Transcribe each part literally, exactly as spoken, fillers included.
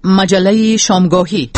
مجله شامگاهی.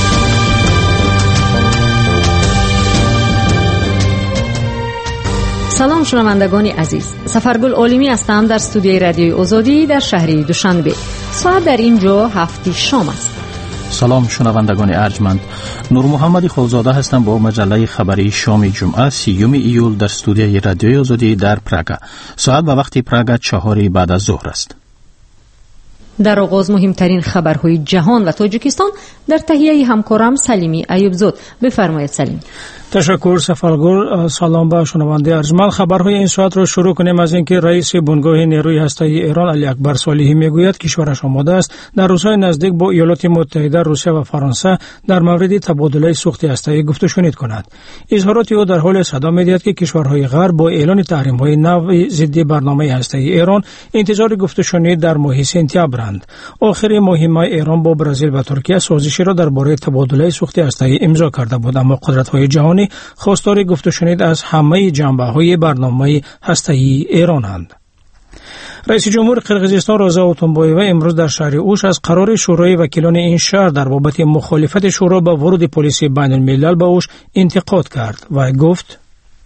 سلام شنوندگان عزیز، سفرگل عالمی هستم در استودیوی رادیوی آزادی در شهر دوشنبه. ساعت در اینجا هفت شام است. سلام شنوندگان ارجمند، نور محمد خالزاده هستم با مجله خبری شام جمعه سیوم ایول در استودیوی رادیوی آزادی در پراگ. ساعت به وقت پراگ چهار بعد از ظهر است. در آغاز مهمترین خبرهای جهان و تاجیکستان در تهیه همکارم سلیمی ایوبزاد. بفرمایید سلیم. تشکر سفرگل. سلام به شنونده ارجمند. خبرهای این ساعت را شروع کنیم از اینکه رئیس بنگاه نیروی هسته‌ای ایران علی اکبر صالحی میگوید کشورش آماده است در روزهای نزدیک با ایالات متحده، روسیه و فرانسه در مورد تبادله سوخت هسته‌ای گفت و شنید کند. اظهارات او در حال صدا می‌دهد که کشورهای غرب با اعلان تحریم‌های نو ضد برنامه هسته‌ای ایران انتظار گفت و شنید در ماه سپتامبرند. آخرین مهم ایران با برزیل و ترکیه سازشی را درباره تبادله سوخت هسته‌ای امضا کرده بود، اما قدرت‌های جهانی خواستار گفت و شنید از همه جنبه‌های برنامه هسته‌ای ایران‌اند. رئیس جمهور قرقیزستان رضا اوتونبایووا امروز در شهر اوش از قرار شورای وکیلان این شهر در بابت مخالفت شورا با ورود پلیس بین الملل به اوش انتقاد کرد و گفت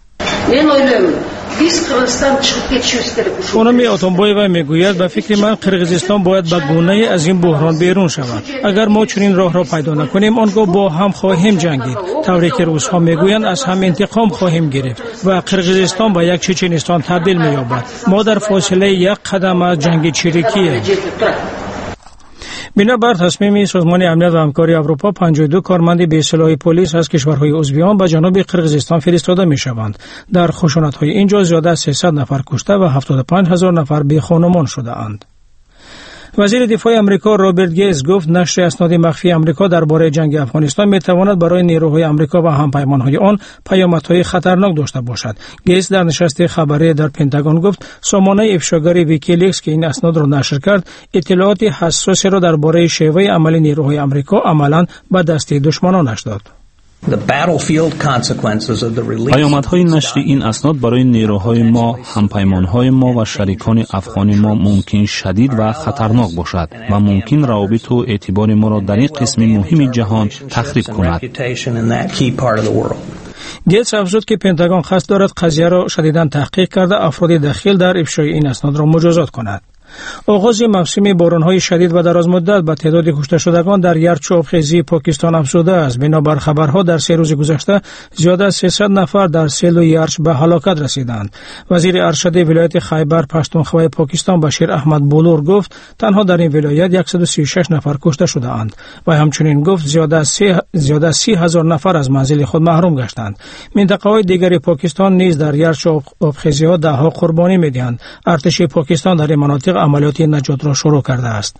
خانم اوتونبایووا میگوید به فکر من قرقیزستان باید به گونه از این بحران بیرون شود. اگر ما چنین راه را پیدا نکنیم آنگاه با هم خواهیم جنگید، طوری که روس‌ها میگویند از هم انتقام خواهیم گرفت و قرقیزستان به یک چچنستان تبدیل می‌یابد. ما در فاصله یک قدم از جنگ چریکیه. بنابر تصمیم سازمان امنیت و همکاری اروپا پنجاه و دو کارمند به اصطلاح پلیس از کشورهای عضویان به جنوب قرقیزستان فرستاده می‌شوند. در خشونت‌های اینجا زیاده از سیصد نفر کشته و هفتاد و پنج هزار نفر بی‌خانمان شده‌اند. وزیر دفاع آمریکا رابرت گیتس گفت نشر اسناد مخفی آمریکا درباره جنگ افغانستان میتواند برای نیروهای آمریکا و همپیمانهای آن پیامدهای خطرناک داشته باشد. گیتس در نشست خبری در پنتاگون گفت سامانه افشاگری ویکیلیکس که این اسناد را نشر کرد اطلاعات حساسی را درباره شیوه عمل نیروهای آمریکا عملاً به دست دشمنانش داد. پیامدهای نشر این اسناد برای نیروهای ما، همپیمانهای ما و شریکان افغان ما ممکن شدید و خطرناک باشد و ممکن روابط و اعتبار ما را در این قسم مهم جهان تخریب کند. گیتس افزود که پنتاگون قصد دارد قضیه را شدیداً تحقیق کرده افراد دخیل در افشای این اسناد را مجازات کند. آغاز موسم باران‌های شدید و دراز مدت با تعداد کشته شدگان در یرچ و آبخیزی پاکستان افزوده است. بنابر خبرها در سه روز گذشته زیاد از سیصد نفر در سیل و یرچ به هلاکت رسیدند. وزیر ارشد ولایت خیبر پختونخوا پاکستان بشیر احمد بولور گفت تنها در این ولایت صد و سی و شش نفر کشته شده‌اند و همچنین گفت زیاد از زیاد از سی هزار نفر از منزل خود محروم گشتند. منطقه‌های دیگر پاکستان نیز در یرچ و آبخیزی‌ها ده‌ها قربانی می‌دهند. ارتش پاکستان در این مناطق عملیات نجات را شروع کرده است.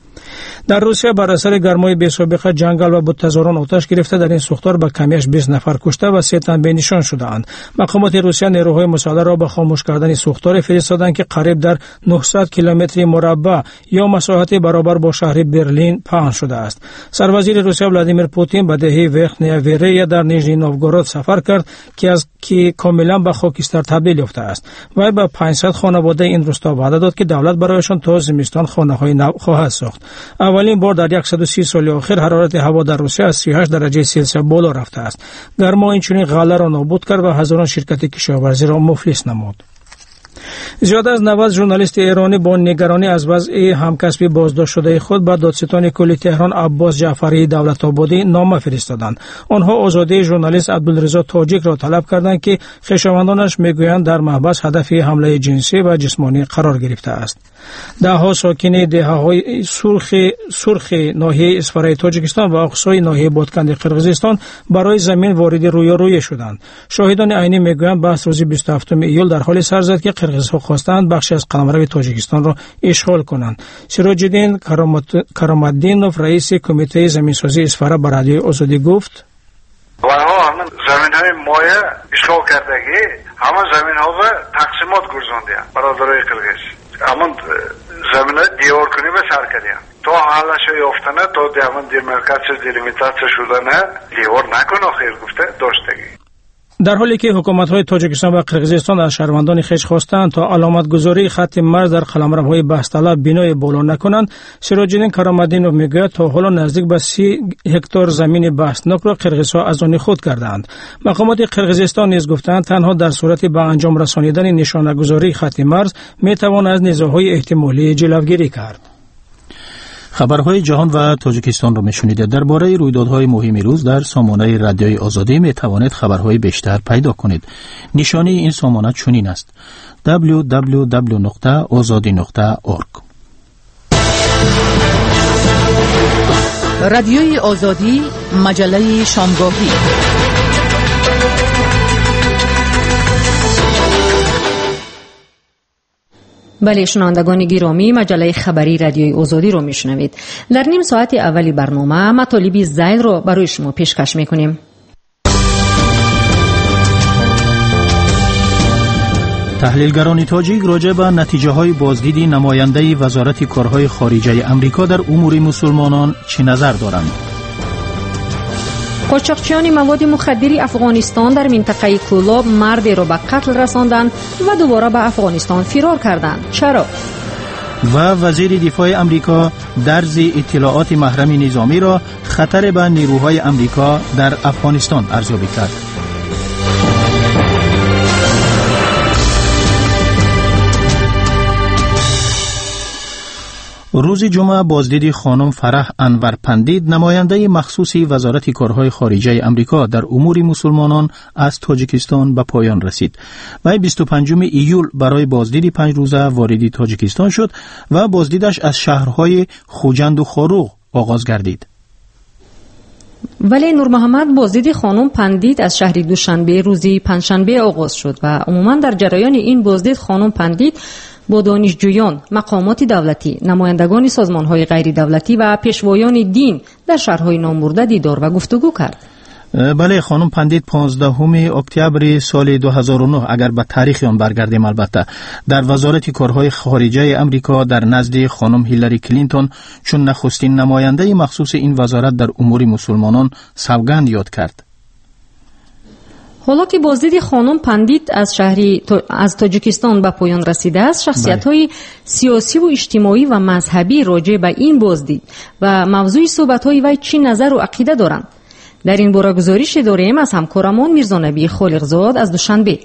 در روسیه بر اثر گرمای بی‌سابقه جنگل و بت‌تزاران آتش گرفته در این سوختار به کمیش بیست نفر کشته و سه تن به‌نشان شده‌اند. مقامات روسیه نیروهای مسلح را به خاموش کردن سوختار فرستادند که قریب در نهصد کیلومتر مربع یا مساحت برابر با شهر برلین پهن شده است. سروزیر روسیه ولادیمیر پوتین به دهه ورخنیا ویریا در نیژنی نوگورود سفر کرد که از که کاملا به خاکستر تبدیل یافته است. وی به پانصد خانواده این روستا وعده داد که دولت برایشان تا زمستان خانه‌های نو خواهد ساخت. اولین بار در صد و سی سال اخیر حرارت هوا در روسیه از سی و هشت درجه سلسیوس بالا رفته است. گرما اینچنین غله را نابود کرد و هزاران شرکت کشاورزی را مفلس نمود. زیاد از نود ژورنالیست ایرانی با نگرانی از وضع همکسبی بازداشت شده خود به دادستان کلی تهران عباس جعفری دولت‌آبادی نامه فرستادند. آنها آزادی ژورنالیست عبدالرضا تاجیک را طلب کردند که خویشاوندانش میگویند در محبس هدف حمله جنسی و جسمانی قرار گرفته است. ده‌ها ساکن دهه‌های سرخ سرخ ناحیه اسفرای تاجیکستان و اقصای ناحیه بادکند قرقیزستان برای زمین وارد رویارویی شدند. شاهدان عینی میگویند بحث روز بیست و هفتم ایول در حال سر زد که قرقیزها خواستند بخشی از قلمرو تاجیکستان را اشغال کنند. سراج‌الدین کرام‌الدینوف رئیس کمیته زمینسازی اسفره به رادیوی آزادی گفت آنها همه زمین‌های مایه اشغال کردگی همه زمین‌ها را تقسیمات گرداندند برادرای قرقیز. همون زمین‌های دیوار کنی به سر کردند تا حالش یافتنه تا دیوان دیمارکاسیون دیلیمیتاسیون شدنه دیوار نکنه خیر گفته داشتگی. در حالی که حکومت‌های تاجیکستان و قرقیزستان از شهروندان خویش خواستند تا علامتگذاری خط مرز در قلمروهای بحث‌طلب بنای بالا نکنند، سراج‌الدین کرام‌الدینوف میگوید تا حالا نزدیک به سی هکتار زمین بحثناک را قرقیزها از آن خود کردند. مقامات قرقیزستان نیز گفتند تنها در صورت به انجام رسانیدن نشانه‌گذاری خط مرز می‌توان از نزاع‌های احتمالی جلوگیری کرد. خبرهای جهان و تاجیکستان را میشنیده. درباره رویدادهای مهم روز در سامانه رادیوی آزادی می توانید خبرهای بیشتر پیدا کنید. نشانی این سامانه چنین است: دبلیو دبلیو دبلیو نقطه آزادی نقطه اورگ. رادیوی آزادی، مجله شامگاهی. بله شنوندگان گرامی، مجله خبری رادیوی آزادی رو میشنوید. در نیم ساعت اولی برنامه مطالبی زیاد رو برای شما پیشکش میکنیم. تحلیلگران تاجیک راجع به نتیجه های بازدید نماینده وزارت کارهای خارجه امریکا در امور مسلمانان چه نظر دارند؟ قاچاقچیان مواد مخدر افغانستان در منطقه کولاب مردی را به قتل رساندند و دوباره به افغانستان فرار کردند. چرا؟ و وزیر دفاع امریکا درز اطلاعات محرم نظامی را خطر به نیروهای امریکا در افغانستان ارزیابی کرد. روز جمعه بازدید خانم فرح انور پندید، نماینده مخصوصی وزارت کارهای خارجه امریکا در امور مسلمانان از تاجیکستان به پایان رسید. و بیست و پنجم ایول برای بازدید پنج روزه وارد تاجیکستان شد و بازدیدش از شهرهای خوجند و خاروغ آغاز گردید. ولی نور محمد، بازدید خانم پندید از شهر دوشنبه روزی پنجشنبه آغاز شد و عموما در جریان این بازدید خانم پندید با دانشجویان، مقامات دولتی، نمایندگان سازمان‌های غیر دولتی و پیشوایان دین در شهرهای نامبرده دیدار و گفتگو کرد. بله خانم پندید پانزدهم اکتبر سال دو هزار و نه، اگر به تاریخ آن برگردیم البته، در وزارت کارهای خارجه امریکا در نزد خانم هیلاری کلینتون چون نخستین نماینده مخصوص این وزارت در امور مسلمانان سوگند یاد کرد. حالا که بازدید خانم پندید از شهری از تاجیکستان به پایان رسیده است، شخصیت‌های سیاسی و اجتماعی و مذهبی راجع به این بازدید و موضوع صحبت‌های وی چی نظر و عقیده دارند؟ در این باره گزارش داریم از همکارمان میرزا نبی خالقزاد از دوشنبه.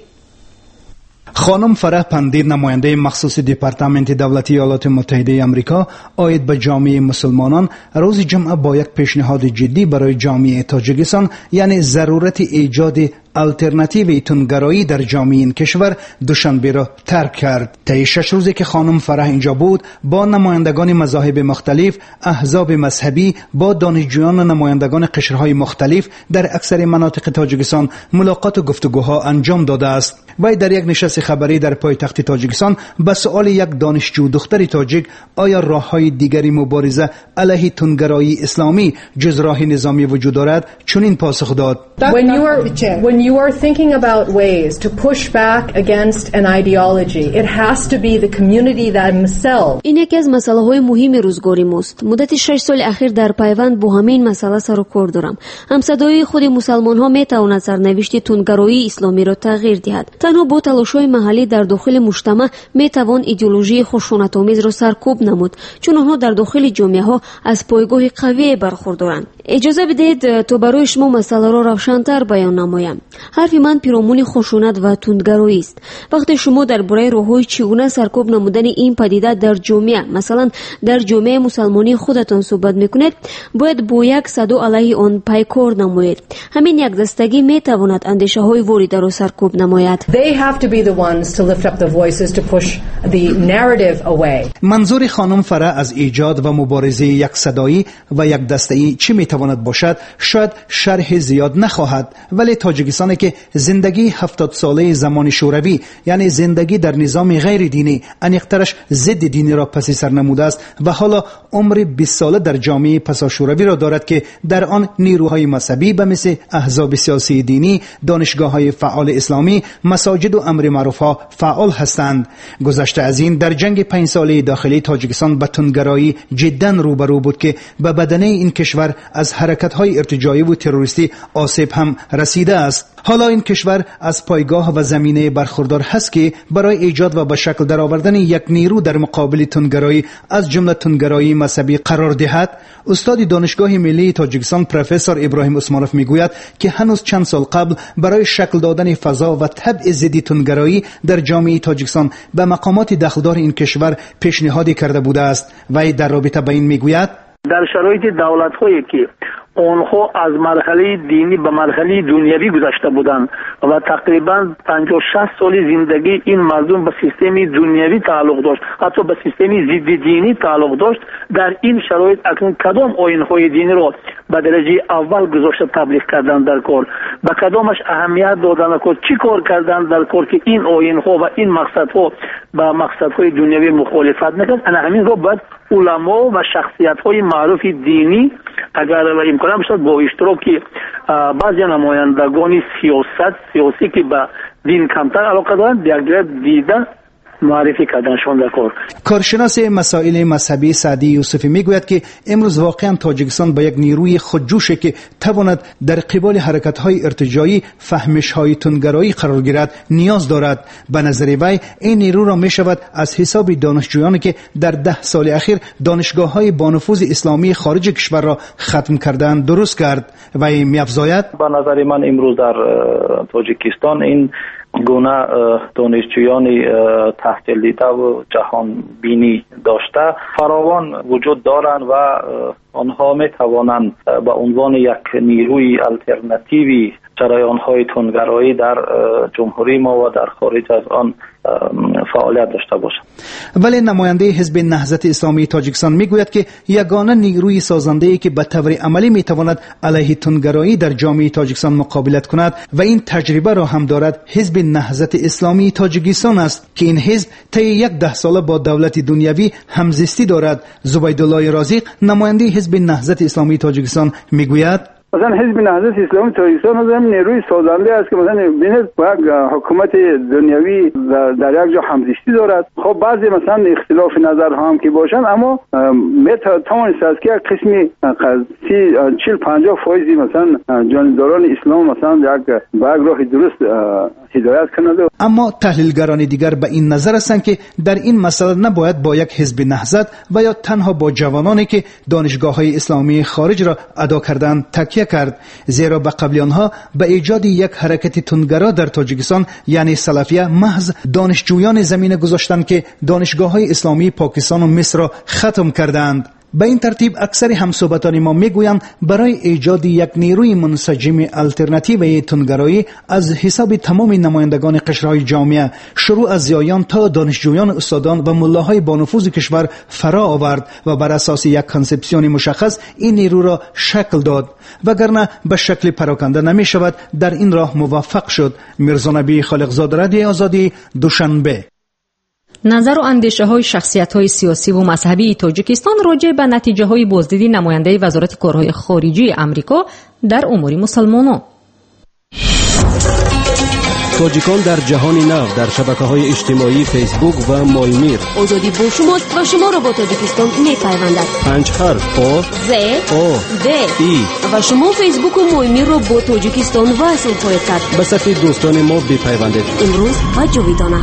خانم فرح پندید، نماینده مخصوص دپارتمنت دولتی ایالات متحده آمریکا عاید به جامعه مسلمانان، روز جمعه با یک پیشنهاد جدی برای جامعه تاجیکستان، یعنی ضرورت ایجاد الटरनेटिव تندگرایی در جامعه این کشور، دوشنبه را ترک کرد. طی شش روزی که خانم فرح اینجا بود، با نمایندگان مذاهب مختلف، احزاب مذهبی، با دانشجویان و نمایندگان قشرهای مختلف در اکثر مناطق تاجیکستان ملاقات و گفتگوها انجام داده است. و در یک نشست خبری در پایتخت تاجیکستان به سؤال یک دانشجو دختر تاجیک آیا راههای دیگری مبارزه علیه تندگرایی اسلامی جز راه نظامی وجود دارد، چنین پاسخ داد: When you are when you are thinking about ways to push back against an ideology, it has to be the community themselves. این یکی از مسائل مهم روزگاری ماست. مدت شش سال اخیر در پیوند با همین مسئله سر و کار دارم. همصدای خود مسلمان ها می تواند سرنوشت تندگرایی اسلامی را تغییر دهد. تنها با تلاش‌های محلی در داخل مجتمع می توان ایدئولوژی خشونت‌آمیز را سرکوب نمود، چون آنها در داخل جامعه ها از پایگاه قوی برخوردارند. اجازه بدهید تا برای شما مسئله را روشن‌تر بیان نمایم. حرف من پیرامون خشونت و تندگرایی است. وقتی شما درباره راه‌های چگونه سرکوب نمودن این پدیده در جامعه، مثلا در جامعه مسلمانی خودتان صحبت می‌کنید، باید با یک صدا علیه آن پیکار نمایید. همین یک دستگی می‌تواند اندیشه‌های وارده را سرکوب نماید. They have to be the ones to lift up the voices to push the narrative away. منظور خانم فرح از ایجاد و مبارزه یک صدایی و یک دسته‌ای چی می‌تواند باشد؟ شاید شرح زیاد نخواهد، ولی تاجیکستان که زندگی هفتاد ساله زمان شوروی، یعنی زندگی در نظام غیر دینی، انیقترش ضد دینی را پس سر نموده است و حالا عمر بیست ساله در جامعه پسا شوروی را دارد که در آن نیروهای مذهبی به مثل احزاب سیاسی دینی، دانشگاه‌های فعال اسلامی، مساجد و امر معروف ها فعال هستند. گذشته از این، در جنگ پنج ساله داخلی تاجیکستان با تندگرایی جدا روبرو بود که به بدنه این کشور از حرکت‌های ارتجاعی و تروریستی آسیب هم رسیده است. حالا این کشور از پایگاه و زمینه برخوردار هست که برای ایجاد و به شکل درآوردن یک نیرو در مقابل تندگرایی از جمله تندگرایی مذهبی قرار دهد. استاد دانشگاه ملی تاجیکستان پروفسور ابراهیم اسمانوف میگوید که هنوز چند سال قبل برای شکل دادن فضا و طبع ضد تندگرایی در جامعه تاجیکستان به مقامات دخلدار این کشور پیشنهادی کرده بوده است. و در رابطه با این میگوید در شرایط دولت‌هایی که آنها از مرحله دینی به مرحله دنیوی گذشته بودند و تقریبا پنجاه شصت سال زندگی این مردم به سیستم دنیوی تعلق داشت، حتی به سیستم ضد دینی تعلق داشت، در این شرایط اکنون کدام آیین‌های دینی را به درجه اول گذاشته تبلیغ کردن در کار، به کدامش اهمیت دادن کار، چی کار کردن در کار که این آیین‌ها و این مقصدها به مقصدهای دنیوی مخالفت نکرد. انا همین را باید علما و شخصیت‌های معروف دینی اگر امکان باشد با اشتراک بعضی نمایندگان سیاست سیاسی که به دین کمتر علاقه دارند دیگر دیده معرفی کردنشان در کار. کارشناس مسائل مذهبی سعدی یوسفی میگوید که امروز واقعا تاجیکستان با یک نیروی خودجوشی که تواند در قبال حرکت‌های ارتجاعی فهمش‌های تندگرایی قرار گیرد نیاز دارد. به نظر وی این نیرو را میشود از حساب دانشجویانی که در ده سال اخیر دانشگاه‌های با نفوذ اسلامی خارج کشور را ختم کردند درست کرد. و می‌افزاید به نظر من امروز در تاجیکستان این گونه دانشجویان تحصیل دیده و جهان بینی داشته فراوان وجود دارند و آنها می توانند به عنوان یک نیروی الटरनेटिवی جریان‌های تندگرایی در جمهوری ما و در خارج از آن فعالیت داشته باشند. ولی نماینده حزب نهضت اسلامی تاجیکستان میگوید که یگانه نیروی سازنده‌ای که به طور عملی میتواند علیه تندگرایی در جامعه تاجیکستان مقابلت کند و این تجربه را هم دارد حزب نهضت اسلامی تاجیکستان است که این حزب طی یک ده ساله با دولت دنیوی همزیستی دارد. زبیدالله رازق نماینده حزب نهضت اسلامی تاجیکستان میگوید مثلا حزب نهضت اسلامی تاجیکستان از هم نیروی سازنده است که مثلا ببینید با یک حکومت دنیوی در یک جا همزیستی دارد. خب بعضی مثلا اختلاف نظر هم که باشند اما میتوانست است که یک قسمی چهل پنجاه فایز مثلا جانبداران اسلام مثلا یک با یک راه درست هدایت کنند. اما تحلیلگران دیگر به این نظر هستند که در این مسئله نباید با یک حزب نهضت و یا تنها با جوانانی که دانشگاه‌های اسلامی خارج را ادا کردند تکیه کرد، زیرا به قبل آنها به ایجاد یک حرکت تندگرا در تاجیکستان یعنی سلفیه محض دانشجویان زمینه گذاشتند که دانشگاه‌های اسلامی پاکستان و مصر را ختم کردند. به این ترتیب اکثر همصحبتان ما میگویند برای ایجاد یک نیروی منسجم الटरनेटिव تندگرایی از حساب تمام نمایندگان قشرهای جامعه شروع از زیایان تا دانشجویان، استادان و ملاهای با نفوذ کشور فرا آورد و بر اساس یک کانسپسیون مشخص این نیرو را شکل داد، وگرنه به شکل پراکنده نمی شود در این راه موفق شد. میرزا نبی خالقزاد، رادیو آزادی، دوشنبه. نظر و اندیشه های شخصیت های سیاسی و مذهبی تاجیکستان راجع به نتیجه های بازدیدی نماینده وزارت کارهای خارجی امریکا در امور مسلمانان. تاجیکان در جهان نو در شبکه‌های اجتماعی فیسبوک و مایمیر. آزادی با شماست و شما را با تاجیکستان می‌پیوندد. پنج حرف آ ز آ د ای و شما فیسبوک و مایمیر را با تاجیکستان وصل خواهید کرد. به صفحه دوستان ما بپیوندید. امروز و جاویدانه.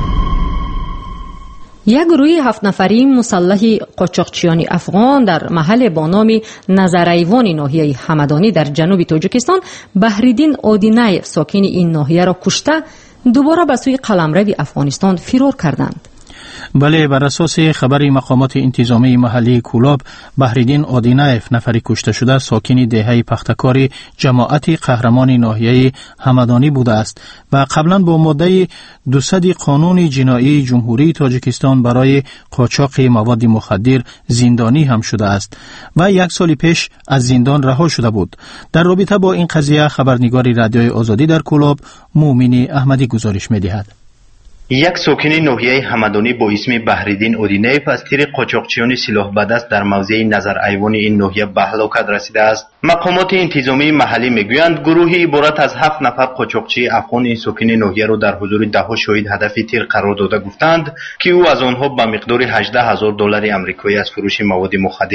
یک گروه هفت نفری مسلح قاچاقچیان افغان در محل با نام نظرایوان ناحیه همدانی در جنوب تاجیکستان بحریدین آدینایف ساکن این ناحیه را کشته دوباره به سوی قلمرو افغانستان فرار کردند. بله، بر اساس خبر مقامات انتظامی محلی کولاب، بحریدین آدینایف نفری کشته شده ساکن دهه پختکاری جماعت قهرمان ناحیه همدانی بوده است و قبلا با ماده دویست قانون جنایی جمهوری تاجیکستان برای قاچاق مواد مخدر زندانی هم شده است و یک سال پیش از زندان رها شده بود. در رابطه با این قضیه خبرنگار رادیوی آزادی در کولاب مومنی احمدی گزارش می‌دهد. یک ساکن ناحیه همدانی با اسم بحریدین آدینایف از طریق قاچاقچیان سلاح به دست در موضع نظر ایوان این ناحیه به هلاکت رسیده است. مقامات انتظامی محلی میگویند گروهی عبارت از هفت نفر قاچاقچی افغان این ساکن ناحیه را در حضور ده شاهد هدف تیر قرار داده گفتند که او از آنها به مقدار هجده هزار دلار آمریکایی از فروش مواد مخدر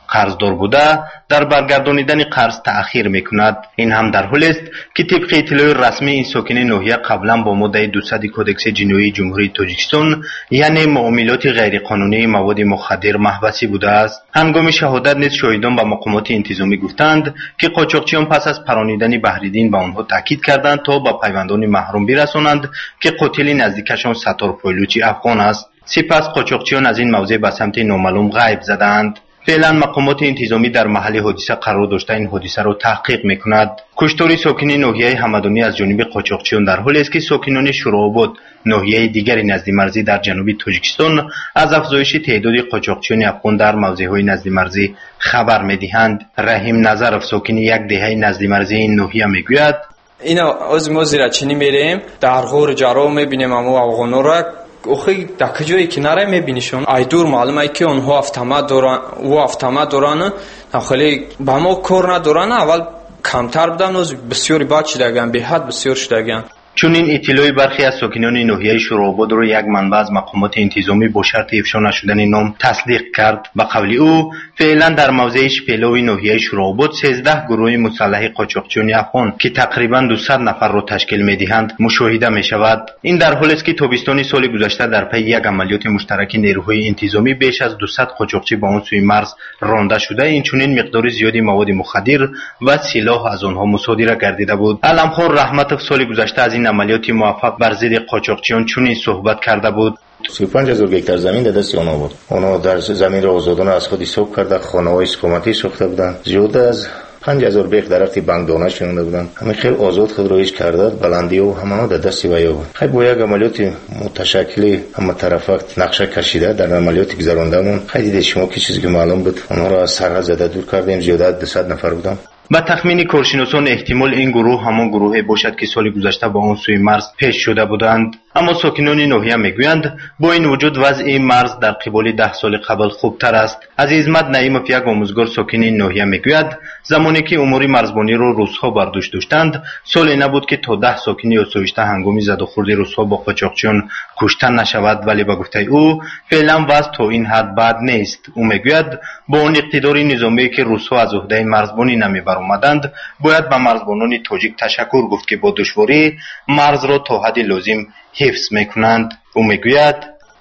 قرضدار بوده در برگردانیدن قرض تأخیر میکند. این هم در حالی است که طبق اطلاع رسمی این ساکن ناحیه قبلا با ماده دویست کدکس جنایی جمهوری تاجیکستان یعنی معاملات غیرقانونی مواد مخدر محبوس بوده است. هنگام شهادت نیز شاهدان به مقامات انتظامی گفتند که قاچاقچیان پس از پرانیدن بحرالدین به آنها تاکید کردند تا به پیوندان محروم برسانند که قاتل نزدیکشان ستار پایلوچی افغان است. سپس قاچاقچیان از این موضع به سمت نامعلوم غیب زدند. فعلا مقامات انتظامی در محل حادثه قرار داشته این حادثه را تحقیق میکند. کشتار ساکن ناحیه همدانی از جانب قاچاقچیان در حالی است که ساکنان شورآباد ناحیه دیگری نزد مرزی در جنوب تاجیکستان از افزایش تعداد قاچاقچیان افغان در موضع‌های نزد مرزی خبر میدهند. رحیم نظرов ساکن یک دهه نزد مرزی این ناحیه میگوید اینا از ما زیرچینی میریم در غور جرا میبینیم اما افغانا را اوخی در کجایی که نره میبینیشون ایدور معلومه که اونها автомат دارن و автомат دارن خیلی با ما کار ندارن. اول کمتر بودن و بسیاری بد شدگن به حد بسیار شدگن. چون این اطلاع برخی از ساکنان ناحیه شورآباد را یک منبع از مقامات انتظامی با شرط افشا نشدن نام تصدیق کرد. به قول او فعلا در موضع شپیلوی ناحیه شورآباد سیزده گروه مسلح قاچاقچیان افغان که تقریبا دویست نفر را تشکیل می‌دهند مشاهده می‌شود. این در حالی است که تابستان سال گذشته در پی یک عملیات مشترک نیروهای انتظامی بیش از دویست قاچاقچی به آن سوی مرز رانده شده این چنین مقدار زیادی مواد مخدر و سلاح از آنها مصادره گردیده بود. علمخان رحمتov سال گذشته از این عملیات موفق بر ضد قاچاقچیان چنین صحبت کرده بود. سی و پنج هزار گکتار زمین در دست آنها بود. آنها در زمین را آزادانه از خود حساب کرده، خانه‌های حکومتی ساخته بودند. زیاده از پنج هزار بیخ درخت بانکدانه شونده بودند. همه خیلی آزاد خود را ایش کرده، بلندی و همه در دست ویا بود. خیلی با یک عملیات متشکلی همه طرفه نقشه کشیده در عملیات گذراندمون. خیلی دید شما که چیزی که معلوم بود آنها را از سرحد زده دور کردیم. زیاده از دویست نفر بودند. با تخمین کارشناسان احتمال این گروه همان گروهی باشد که سال گذشته با آن سوی مرز پیش شده بودند. اما ساکنان ناحیه میگویند با این وجود وضع مرز در قبال ده سال قبل خوبتر است. عزیزمت نعیمов یک آموزگار ساکن ناحیه میگوید زمانی که امور مرزبانی را روس‌ها بر دوش داشتند سالی نبود که تا ده ساکنی آسایشته هنگام زد و خورد روس‌ها با قاچاقچیان کشته نشود، ولی با گفته او فعلا وضع تا این حد بد نیست. او میگوید با اون اقتدار نظامی که روس‌ها از عهده مرزبانی نمیبر آمدند باید به مرزبانان تاجیک تشکر گفت که با دشواری مرز را تا حد لازم حفظ میکنند. او میگوید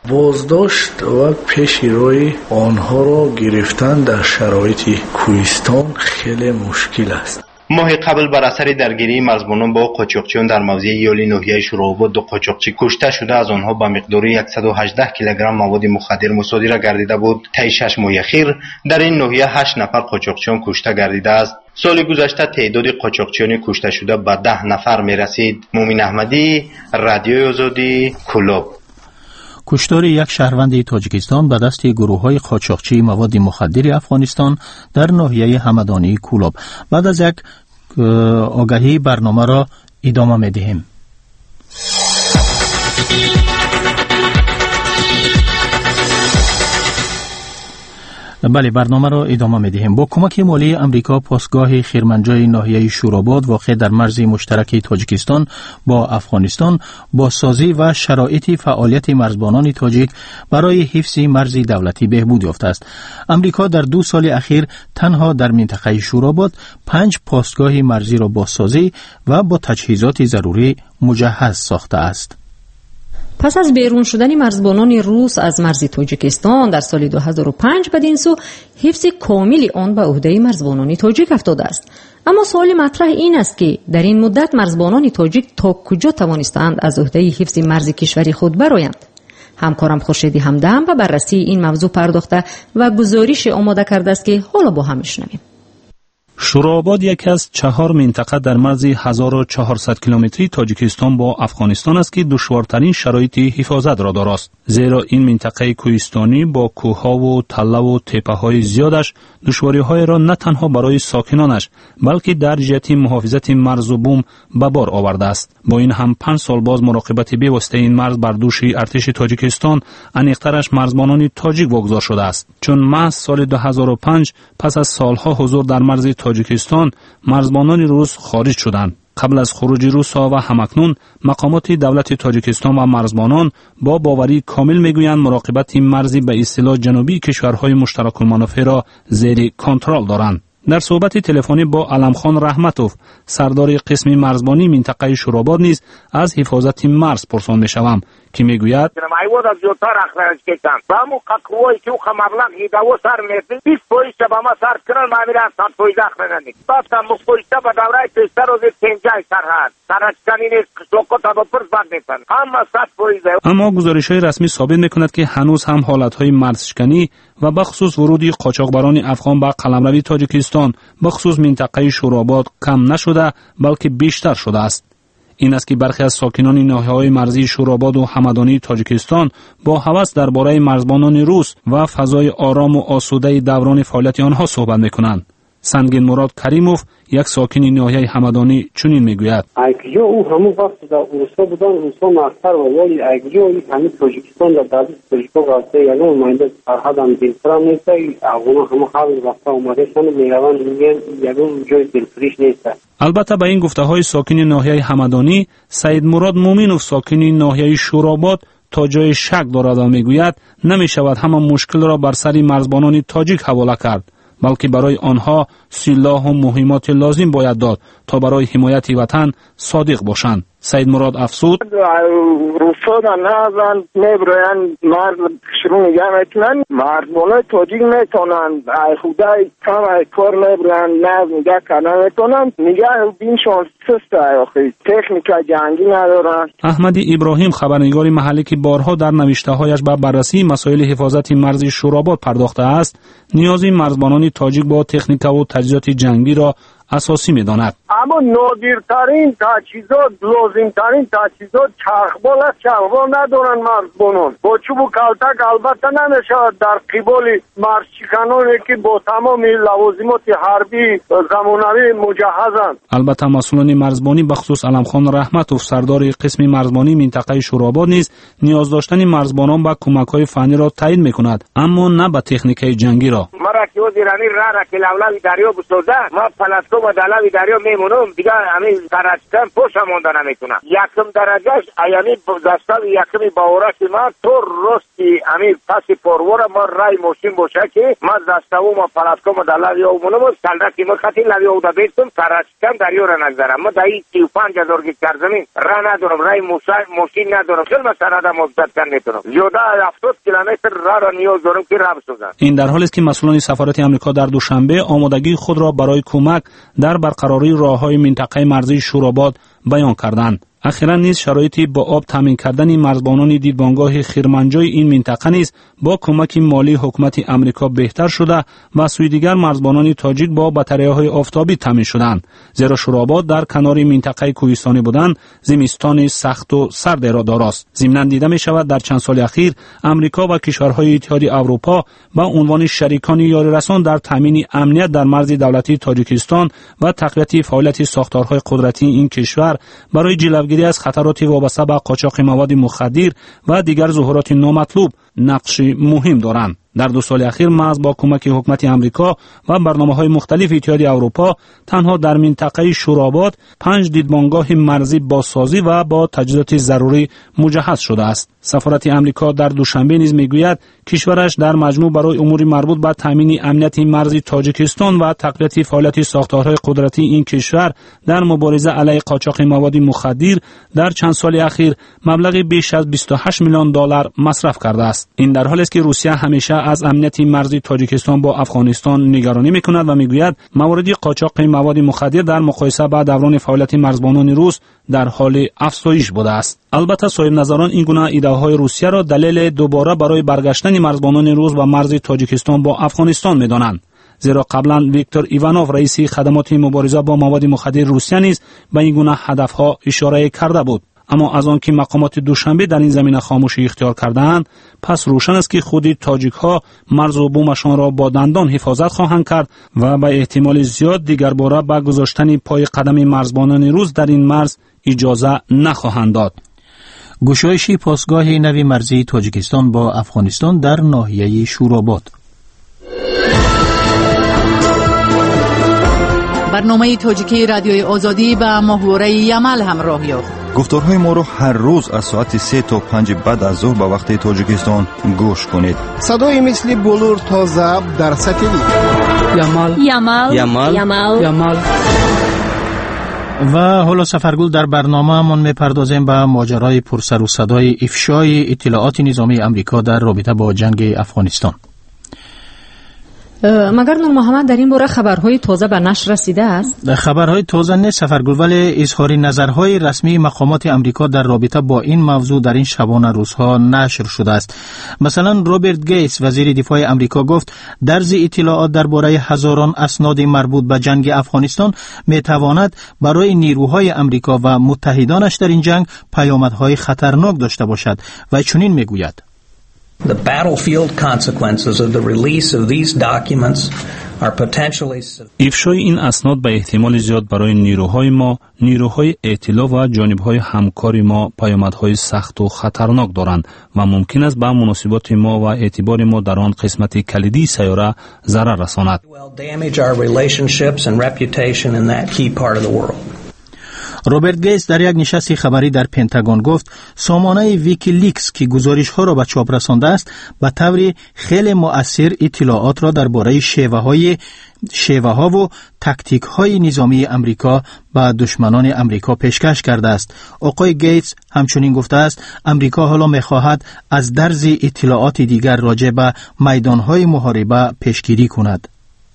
بازداشت و پیش روی آنها را گرفتن در شرایط کوهستان خیلی مشکل است. ماه قبل بر اثر درگیری مرزبانان با قاچاقچیان در موضع یالی ناحیه شورآباد دو قاچاقچی کشته شده از آنها به مقدار صد و هجده کیلوگرم مواد مخدر مصادره گردیده بود. طی شش ماه اخیر در این ناحیه هشت نفر قاچاقچیان کشته گردیده است. سال گذشته تعداد قاچاقچیان کشته شده به ده نفر می رسید. مومن احمدی، رادیوی آزادی، کلوب. کشتار یک شهروند تاجیکستان به دست گروه‌های قاچاقچی مواد مخدر افغانستان در ناحیه همدانی کولاب. بعد از یک آگهی برنامه را ادامه می‌دهیم. بله، برنامه را ادامه می‌دهیم. با کمک مالی امریکا پاسگاه خیرمنجای ناحیه شورآباد واقع در مرز مشترک تاجیکستان با افغانستان با سازی و شرایط فعالیت مرزبانان تاجیک برای حفظ مرز دولتی بهبود یافته است. امریکا در دو سال اخیر تنها در منطقه شورآباد پنج پاسگاه مرزی را با سازی و با تجهیزات ضروری مجهز ساخته است. پس از بیرون شدن مرزبانان روس از مرز تاجیکستان در سال دو هزار و پنج بدین سو حفظ کامل آن به عهده مرزبانان تاجیک افتاده است. اما سوال مطرح این است که در این مدت مرزبانان تاجیک تا کجا توانستند از عهده حفظ مرز کشوری خود برآیند؟ همکارم خورشیدی همدم به بررسی این موضوع پرداخته و گزارش آماده کرده است که حالا با هم میشنویم. شورآباد یکی از چهار منطقه در مرز هزار و چهارصد کیلومتری تاجیکستان با افغانستان است که دشوارترین شرایط حفاظت را دارد، زیرا این منطقه کوهستانی با کوه‌ها و تله و تپه‌های زیادش دشواری‌های را نه تنها برای ساکنانش بلکه در جهت محافظت مرز و بوم به بار آورده است. با این هم پنج سال باز مراقبت بی‌واسطه این مرز بر دوش ارتش تاجیکستان انیقترش مرزبانان تاجیک واگذار شده است، چون محض سال دو هزار و پنج پس از سالها حضور در مرز تاجیکستان مرزبانان روس خارج شدند. قبل از خروج روس‌ها و همکنون مقامات دولت تاجیکستان و مرزبانان با باوری کامل میگویند مراقبت این مرزی به اصطلاح جنوبی کشورهای مشترک المنافع را زیر کنترل دارند. در صحبت تلفنی با علمخان رحمتوف سردار قسم مرزبانی منطقه شوراباد نیز از حفاظت مرز پرسان میشوم که میگوید ایواد از جوتار اخراج کردم با مو ققوی که خمرلق هیدو سر میرد بیست پویشت با ما سر کنن ما میره از صد پویشت اخرانید بافتم مو پویشت با دورای پیشتر روزی پنجای سرحد سرچکنی نیست سوکو تا با پرس بند میتن اما صد پویشت. اما گزارش های رسمی ثابت میکند که هنوز هم حالت های مرزشکنی و بخصوص ورودی قاچاقبران افغان به قلمرو تاجیکستان بخصوص منطقه شوراباد کم نشده بلکه بیشتر شده است. این است که برخی از ساکنان ناحیه‌های مرزی شوراباد و همدانی تاجیکستان با هوس درباره مرزبانان روس و فضای آرام و آسوده دوران فعالیت آنها صحبت می‌کنند. سنگین مراد کریموف یک ساکن ناحیه همدانی چنین میگوید: اگریا او همون وقت در روسا بودن روسا مختر و ولی اگریا همین تاجیکستان در دادی تاجیکستان راسته یعنی نماینده سرحد هم دلفرام نیست افغانا همه حال وقتا اومده شن میروان میگن یعنی جای دلفریش نیست. البته به این گفته های ساکن ناحیه همدانی سید مراد مومینوف ساکن ناحیه شوراباد تا جای شک دارد و میگوید نمی شود همان مشکل را بر سر مرزبانان تاجیک حواله کرد، بلکه برای آنها سلاح و مهمات لازم باید داد تا برای حمایت وطن صادق باشند. سید مراد افسود: روسا در نازن میبراین مرد شروع نگه میتونن مردمانای تاجیک میتونن خودای کم کار میبراین ناز نگه کنن میتونن نگه بین شانس سست آخی تکنیک جنگی ندارن. احمدی ابراهیم خبرنگار محلی که بارها در نوشته هایش به بررسی مسائل حفاظت مرزی شوراباد پرداخته است نیازی مرزبانان تاجیک با تکنیک و تجهیزات جنگی را اساسی می‌داند. اما نادرترین تجهیزات لازمترین تجهیزات چرخبال است. چرخبال ندارن مرزبانان با چوب و کلتک البته نمیشود در قبال مرزشکنانی که با تمام لوازمات حربی زمانوی مجهزند. البته مسئولان مرزبانی بخصوص علمخان رحمتوف سردار قسم مرزبانی منطقه شوراباد نیز نیاز داشتن مرزبانان به کمک‌های فنی را تایید می‌کند اما نه به تکنیک‌های جنگی را. مرا که وزیرانی را را که لولوی دریا بسازه ما پلاسکو و دلوی دریا میمونم دیگه همین سرچکن پوشم مونده نمیتونم. یکم درجهش ایامی دستاوی یکمی باورش ما تو رستی همین پسی پرور ما رای ماشین باشه که ما دستاو ما پلاسکو و دلوی اومونم و سلدکی ما خطی لوی اوده بیتم سرچکن دریا را نگذارم. ما دایی سی و پنج هزار گیتر زمین را ندارم رای ماشین ندارم خیلی ما سرده مبزد کن میتونم زیاده هفتاد کیلومتر را را نیاز دارم که را بسازم. این در حالی است که مسئولان سفارت آمریکا در دوشنبه آمادگی خود را برای کمک در برقراری راه‌های منطقه مرزی شوراباد بیان کردند. اخیراً نیز شرایطی با آب تامین کردن مرزبانان دیدبانگاه خیرمنجای این منطقه نیز با کمک مالی حکومت آمریکا بهتر شده و سوی دیگر مرزبانان تاجیک با بطری‌های آفتابی تامین شدند، زیرا شوراباد در کنار منطقه کوهستانی بودن زمستان سخت و سرد را داراست. ضمناً دیده می شود در چند سال اخیر آمریکا و کشورهای اتحادیه اروپا با عنوان شریکان یاری‌رسان در تامین امنیت در مرز دولتی تاجیکستان و تقویت فعالیت ساختارهای قدرتی این کشور برای جلوگیری از خطرات وابسته به قاچاق مواد مخدر و دیگر ظهورات نامطلوب نقش مهم دارند. در دو سال اخیر محض با کمک حکومت آمریکا و برنامه‌های مختلف اتحادیه اروپا تنها در منطقه شوراباد پنج دیدبانگاه مرزی بازسازی و با تجهیزات ضروری مجهز شده است. سفارت آمریکا در دوشنبه نیز میگوید کشورش در مجموع برای امور مربوط به تامین امنیت مرزی تاجیکستان و تقویت فعالیت ساختارهای قدرتی این کشور در مبارزه علیه قاچاق مواد مخدر در چند سال اخیر مبلغ بیش از بیست و هشت میلیون دلار مصرف کرده است. این در حالی است که روسیه همیشه از امنیت مرزی تاجیکستان با افغانستان نگرانی میکند و میگوید موارد قاچاق مواد مخدر در مقایسه با دوران فعالیت مرزبانان روس در حال افزایش بوده است. البته صاحب نظران این گونه ایده‌های روسیه را دلیل دوباره برای برگشتن مرزبانان روس و مرز تاجیکستان با افغانستان می‌دانند، زیرا قبلا ویکتور ایوانوف رئیس خدمات مبارزه با مواد مخدر روسیه نیز به این گونه هدفها اشاره کرده بود. اما از آن که مقامات دوشنبه در این زمینه خاموشی اختیار کردند، پس روشن است که خود تاجیک‌ها مرز و بومشان را با دندان حفاظت خواهند کرد و به احتمال زیاد دیگر باره به گذاشتن پای قدم مرزبانان روس در این مرز اجازه نخواهند داد. گشایش پاسگاه نوی مرزی تاجیکستان با افغانستان در ناحیه شوراباد. برنامه تاجیکی رادیوی آزادی با محور یمل همراه یافت. گفتارهای ما رو هر روز از ساعت سه تا پنج بعد از ظهر به وقت تاجیکستان گوش کنید. صدای مثل بلور تا ضبط در ساتلیت. یمل یمل یمل یمل یمل. و حالا سفرگل در برنامه من میپردازیم به ماجرای پرسر و صدای افشای اطلاعات نظامی امریکا در رابطه با جنگ افغانستان. مگر نور محمد در این باره خبرهای تازه به نشر رسیده است؟ خبرهای تازه نیست سفرگل، ولی اظهار نظرهای رسمی مقامات امریکا در رابطه با این موضوع در این شبانه روزها نشر شده است. مثلا روبرت گیتس وزیر دفاع امریکا گفت درز اطلاعات درباره هزاران اسناد مربوط به جنگ افغانستان میتواند برای نیروهای امریکا و متحدانش در این جنگ پیامدهای خطرناک داشته باشد و چنین میگوید: The battlefield consequences of the release of these documents are potentially افشای این اسناد به احتمال زیاد برای نیروهای ما، نیروهای اطلاع و جانبهای همکاری ما پیامدهای سخت و خطرناک دارند و ممکن است به مناسبات ما و اعتبار ما در آن قسمت کلیدی سیاره ضرر رساند. damage our relationships and reputation in that key part of the world. روبرت گیتس در یک نشست خبری در پنتاگون گفت سامانه ویکیلیکس که گزارش ها را به چاپ رسانده است به طور خیلی مؤثر اطلاعات را درباره شیوه های شیوه ها و تاکتیک های نظامی امریکا به دشمنان امریکا پیشکش کرده است. آقای گیتس همچنین گفته است امریکا حالا می‌خواهد از درز اطلاعات دیگر راجع به میدان های محاربه پیشگیری کند.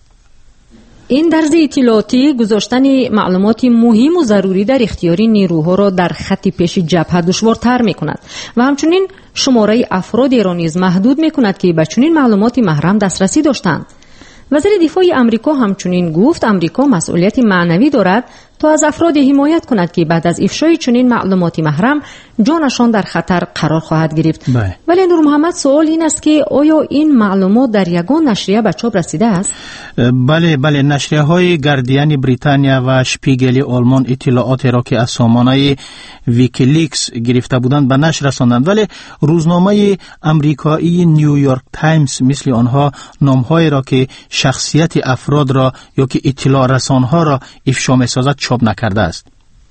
این درز اطلاعاتی گذاشتن معلومات مهم و ضروری در اختیار نیروها را در خط پیش جبهه دشوارتر می کند و همچنین شماره افرادی را نیز محدود می کند که به چنین معلومات محرم دسترسی داشتند. وزیر دفاع امریکا همچنین گفت امریکا مسئولیت معنوی دارد تا از افراد حمایت کند که بعد از افشای چنین معلومات محرم جانشان در خطر قرار خواهد گرفت. بله. ولی نور محمد سوال این است که آیا این معلومات در یگان نشریه به چاپ رسیده است؟ بله بله نشریه های گاردین بریتانیا و شپیگل آلمان اطلاعات را که از سامانه ویکیلیکس گرفته بودند به نشر رساندند، ولی روزنامه امریکایی نیویورک تایمز مثل آنها نام‌های را که شخصیت افراد را یا که اطلاع رسان‌ها را افشا می‌سازد چاپ نکرده است.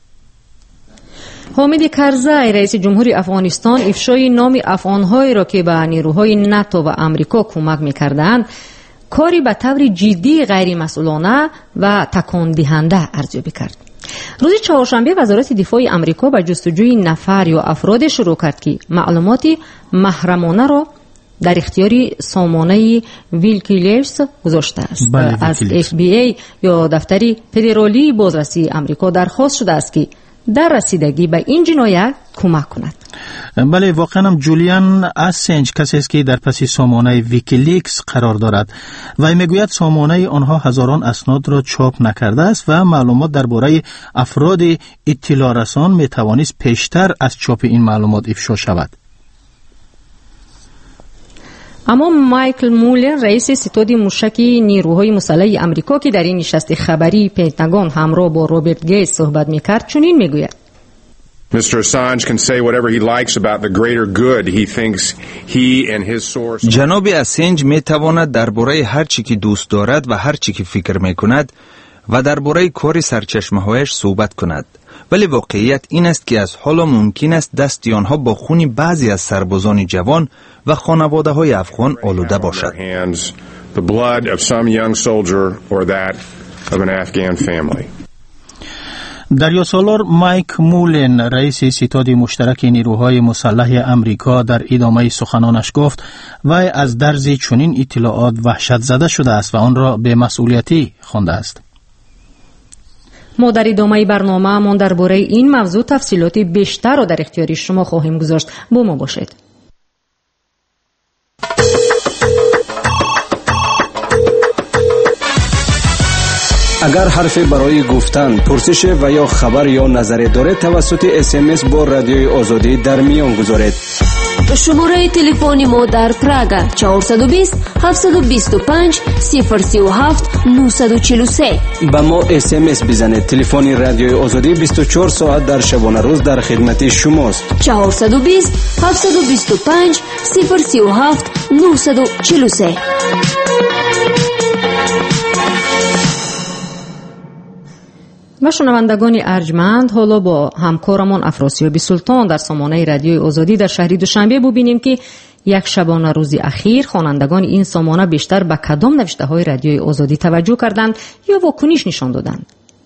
حامد کرزی رئیس جمهوری افغانستان افشای نام افغان‌هایی را که به نیروهای ناتو و امریکا کمک می‌کردند کاری به طور جدی غیر مسئولانه و تکان دهنده ارزیابی کرد. روز چهارشنبه وزارت دفاع امریکا به جستجوی نفر یا افراد شروع کرد که معلومات محرمانه را در اختیاری سامانه ویکیلیکس گذاشته است. بله، از اف بی ای یا دفتر فدرالی بازرسی امریکا درخواست شده است که در رسیدگی به این جنایت کمک کند. بله، واقعا هم جولیان اسنج کسی است که در پس سامانه ویکیلیکس قرار دارد و میگوید سامانه آنها هزاران اسناد را چاپ نکرده است و معلومات درباره افراد اطلاع رسان میتوانست پیشتر از چاپ این معلومات افشا شود. اما مایکل مولر رئیس ستاد موشکی نیروهای مسلح امریکا که در این نشست خبری پنتاگون همراه با روبرت گیتس صحبت میکرد چنین میگوید: Mister Assange can say whatever he likes about the greater good he thinks he and his source. جناب اسنج میتواند درباره هر چی که دوست دارد و هر چی که فکر میکند و درباره کار سرچشمه‌هایش صحبت کند، ولی واقعیت این است که از حالا ممکن است دست آنها با خون بعضی از سربازان جوان و خانواده‌های افغان آلوده باشد. The blood of some young soldier or that of an Afghan family. دریا سالار مایک مولن رئیس ستاد مشترک نیروهای مسلح امریکا در ادامه سخنانش گفت وی از درز چنین اطلاعات وحشت زده شده است و آن را به مسئولیتی خوانده است. ما در ادامه برنامه من درباره این موضوع تفصیلات بیشتر را در اختیار شما خواهیم گذاشت. با ما باشید. اگر حرفی برای گفتن، پرسش و یا خبر یا نظری دارید توسط اس ام اس با رادیوی آزادی در میان گذارید. شماره تلفن ما در پراگ چهار دو صفر هفت دو پنج صفر سه هفت نه چهار سه. با ما اس ام اس بزنید. تلفن رادیوی آزادی بیست و چهار ساعت در شبانه روز در خدمت شماست. چهار دو صفر هفت دو پنج صفر سه هفت نه چهار سه. و شنوندگان ارجمند، حالا با همکارمان افراسیاب سلطان در سامانه رادیوی آزادی در شهر دوشنبه ببینیم که یک شبانه روزی اخیر خوانندگان این سامانه بیشتر به کدام نوشته های رادیوی آزادی توجه کردند یا واکنش نشان دادند.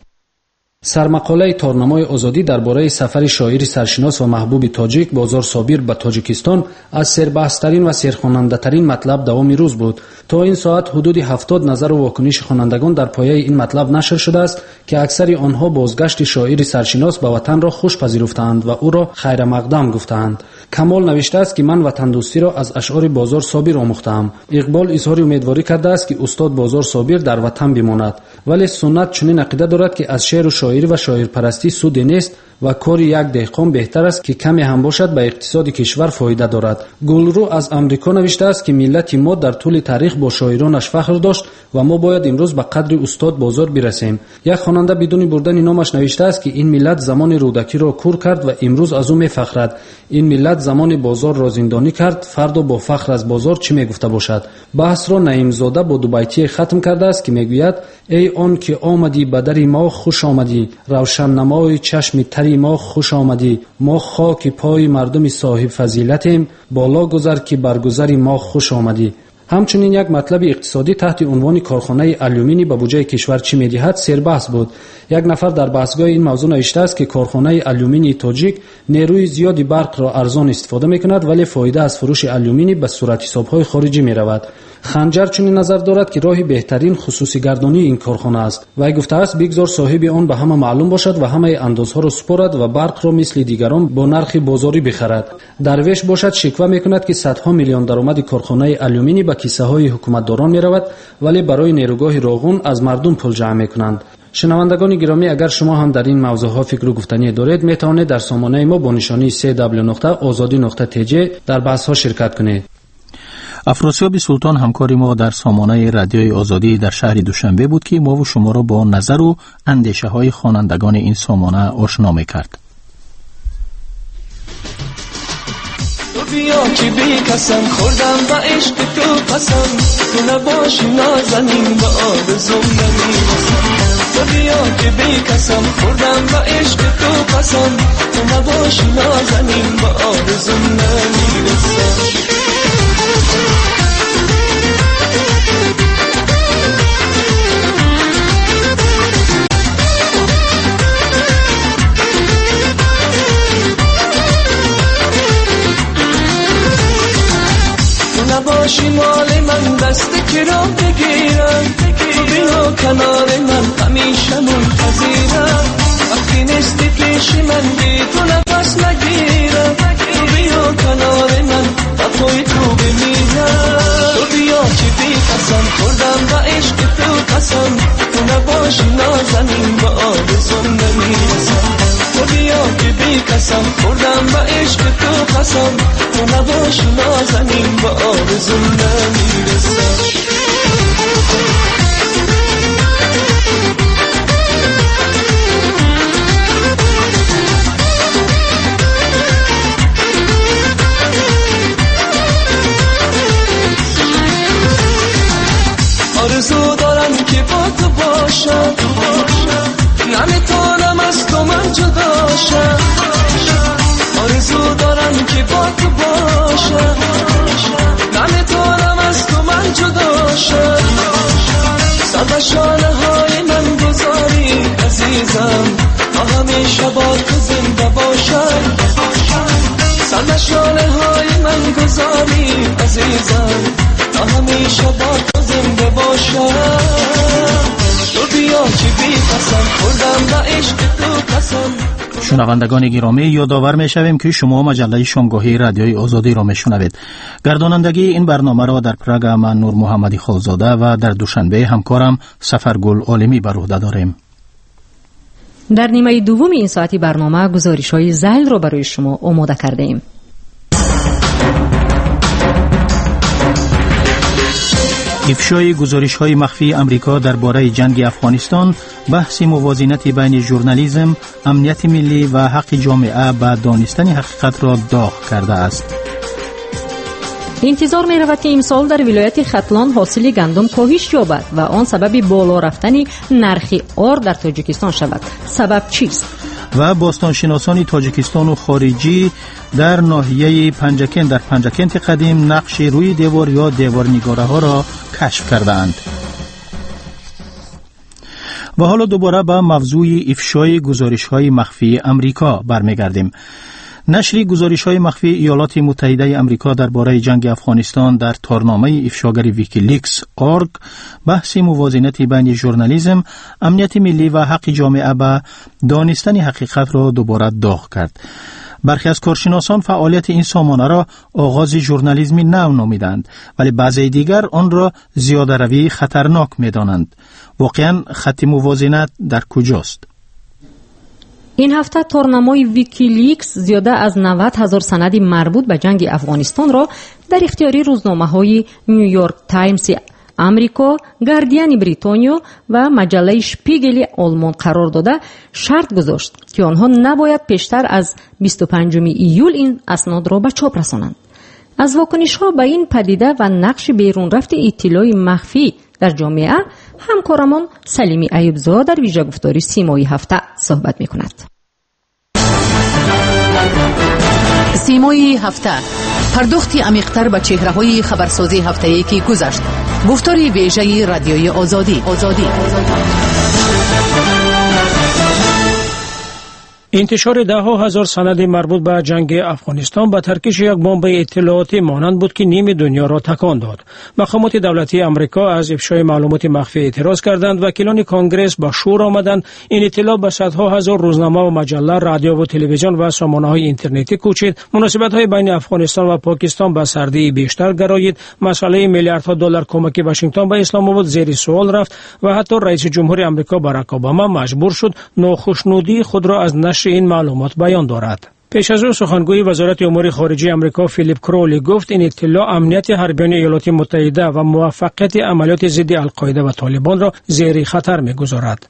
سرمقاله تارنمای آزادی درباره سفر شاعر سرشناس و محبوب تاجیک بازار صابر به تاجیکستان از سربحث‌ترین و سرخواننده‌ترین مطلب دوام روز بود. تا این ساعت حدود هفتاد نظر و واکنش خوانندگان در پایه این مطلب نشر شده است که اکثر آنها بازگشت شاعر سرشناس به وطن را خوش پذیرفتند و او را خیر مقدم گفتند. کمال نوشته است که من وطن دوستی را از اشعار بازار صابر آموختم. اقبال اظهار امیدواری کرده است که استاد بازار صابر در وطن بماند، ولی سنت چنین عقیده دارد که از شعر و شاعری و شاعر پرستی سودی نیست و کار یک دهقان بهتر است که کمی هم باشد به اقتصاد کشور فایده دارد. گلرو از امریکا نوشته است که ملت ما در طول تاریخ با شاعرانش فخر داشت و ما باید امروز به قدر استاد بازار برسیم. یک خواننده بدون بردن نامش نوشته است که این ملت زمان رودکی را کور کرد و امروز از او میفخرد. این ملت زمان بازار را زندانی کرد، فردا با فخر از بازار چی میگفته باشد؟ بحث را نعیم زاده با دو بیتی ختم کرده است که میگوید: ای آن که آمدی به در ما خوش آمدی، روشن نمای چشم تری ما خوش آمدی، ما خاک پای مردم صاحب فضیلتیم، بالا گذر که برگذری ما خوش آمدی. همچنین یک مطلب اقتصادی تحت عنوان کارخانه آلومینی به بودجه کشور چی می‌دهد سربحث بود. یک نفر در بحثگاه این موضوع نوشته است که کارخانه آلومینی تاجیک نیروی زیادی برق را ارزان استفاده می‌کند ولی فایده از فروش آلومینی به صورت حساب‌های خارجی می‌رود. خنجر چنین نظر دارد که راهی بهترین خصوصی گردانی این کارخانه است. وی گفته است بگذار صاحب آن به همه معلوم باشد و همه اندازها را سپارد و برق را مثل دیگران با نرخ بازاری بخرد. درویش باشد شکوه می‌کند که صدها میلیون درآمد کارخانه آلومینی به کیسه‌های حکومتداران می‌رود ولی برای نیروگاه راغون از مردم پول جمع می‌کنند. شنوندگان گرامی، اگر شما هم در این موضوعها فکر و گفتنی دارید میتوانید در سامانه ما با نشانی سی دبلیو نقطه آزادی نقطه تی جی در بحث‌ها شرکت کنید. افراسیاب سلطان همکار ما در سامانه رادیوی آزادی در شهر دوشنبه بود که ما و شما را با نظر و اندیشه های خوانندگان این سامانه آشنا می‌کرد. بیا که بی کسم خوردم و عشق تو قسم، تو نباشی نازنین به آرزوم نمیرسم. تو بیا که بی کسم خوردم و عشق تو قسم، تو نباشی نازنین به آرزوم نمیرسم. نباشی مال من دست که را بگیرم، تو بیا کنار من همیشه منتظرم. وقتی نیستی پیش من بی تو نفس نگیرم، تو بیا کنار من و پای تو بمیرم. تو بیا که بی قسم خوردم و عشق تو قسم، تو نباشی نازنین به آرزوم نمیرسم. تو بیا که بی قسم خوردم و عشق تو قسم، تو نباشی نازنین به آرزوم نمیرسم. آرزو دارم که با تو باشم، نمیتونم از تو من جدا شم. آرزو دارم که با تو باشم، نمیتونم از تو من جدا شم. سر شانه های من گذاری عزیزم، تا همیشه با تو زنده باشم. سر شانه های من گذاری عزیزم، تا همیشه با تو زنده باشم. تو بیا که بی قسم خوردم و عشق تو قسم. شنوندگان گرامی، یادآور می‌شویم که شما مجله شامگاهی رادیوی آزادی را میشنوید. گردانندگی این برنامه را در پراگ من نور محمدی خالزاده و در دوشنبه همکارم سفرگل عالمی بر عهده داریم. در نیمه دوم این ساعتی برنامه گزارش‌های ذیل را برای شما آماده کردیم. افشای گزارش‌های مخفی امریکا درباره جنگ افغانستان، بحث موازنه بین ژورنالیسم، امنیت ملی و حق جامعه به دانستن حقیقت را داغ کرده است. انتظار می رود که امسال در ولایت ختلان حاصل گندم کاهش یابد و آن سبب بالا رفتن نرخ آرد در تاجیکستان شود. سبب چیست؟ و باستانشناسان تاجیکستان و خارجی در ناحیه پنجکن در پنجکنت قدیم نقش روی دیوار یا دیوار نگاره ها را کشف کردند. و حالا دوباره به موضوع افشای گزارش های مخفی امریکا برمیگردیم. نشر گزارش‌های مخفی ایالات متحده آمریکا درباره جنگ افغانستان در تارنامه افشاگر ویکیلیکس اورگ بحث موازنه بین ژورنالیسم، امنیت ملی و حق جامعه به دانستن حقیقت را دوباره داغ کرد. برخی از کارشناسان فعالیت این سامانه را آغاز ژورنالیسم نو نامیدند، ولی بعضی دیگر آن را زیاده روی خطرناک می‌دانند. واقعاً خط موازنه در کجاست؟ این هفته تارنامه ویکیلیکس زیاده از نود هزار سند مربوط به جنگ افغانستان را در اختیاری روزنامه‌های نیویورک تایمز امریکا، گاردین بریتانیا و مجله شپیگل آلمان قرار داده شرط گذاشت که آنها نباید پیشتر از بیست و پنجم ایول این اسناد را به چاپ رسانند. از واکنش‌ها به این پدیده و نقش بیرون رفت اطلاع مخفی در جامعه همکارمان سلیمی ایوبزاده در ویژه گفتاری سیمایی هفته صحبت می‌کند. سیمایی هفته پرداختی عمیق‌تر به چهره‌های خبرسازی هفته‌ای که گذشت. گفتاری ویژه رادیوی آزادی. آزادی. انتشار ده ها هزار سند مربوط به جنگ افغانستان به ترکیش یک بمب اطلاعاتی مانند بود که نیم دنیا را تکان داد. مقامات دولتی آمریکا از افشای معلومات مخفی اعتراض کردند. وکیلان کنگرس با شور آمدند. این اطلاع به صدها هزار روزنامه و مجله، رادیو و تلویزیون و سامانه‌های اینترنتی کوچید. مناسبت‌های بین افغانستان و پاکستان به سردی بیشتر گرایید. مسئله میلیاردها دلار کمک واشنگتن به اسلام آباد زیر سوال رفت و حتی رئیس جمهور آمریکا باراک اوباما مجبور شد ناخشنودی خود را از نشر این معلومات بیان دارد. پیش از او سخنگوی وزارت امور خارجه آمریکا فیلیپ کرولی گفت این اطلاع امنیت حربیان ایالات متحده و موفقیت عملیات ضد القاعده و طالبان را زیر خطر می‌گذارد.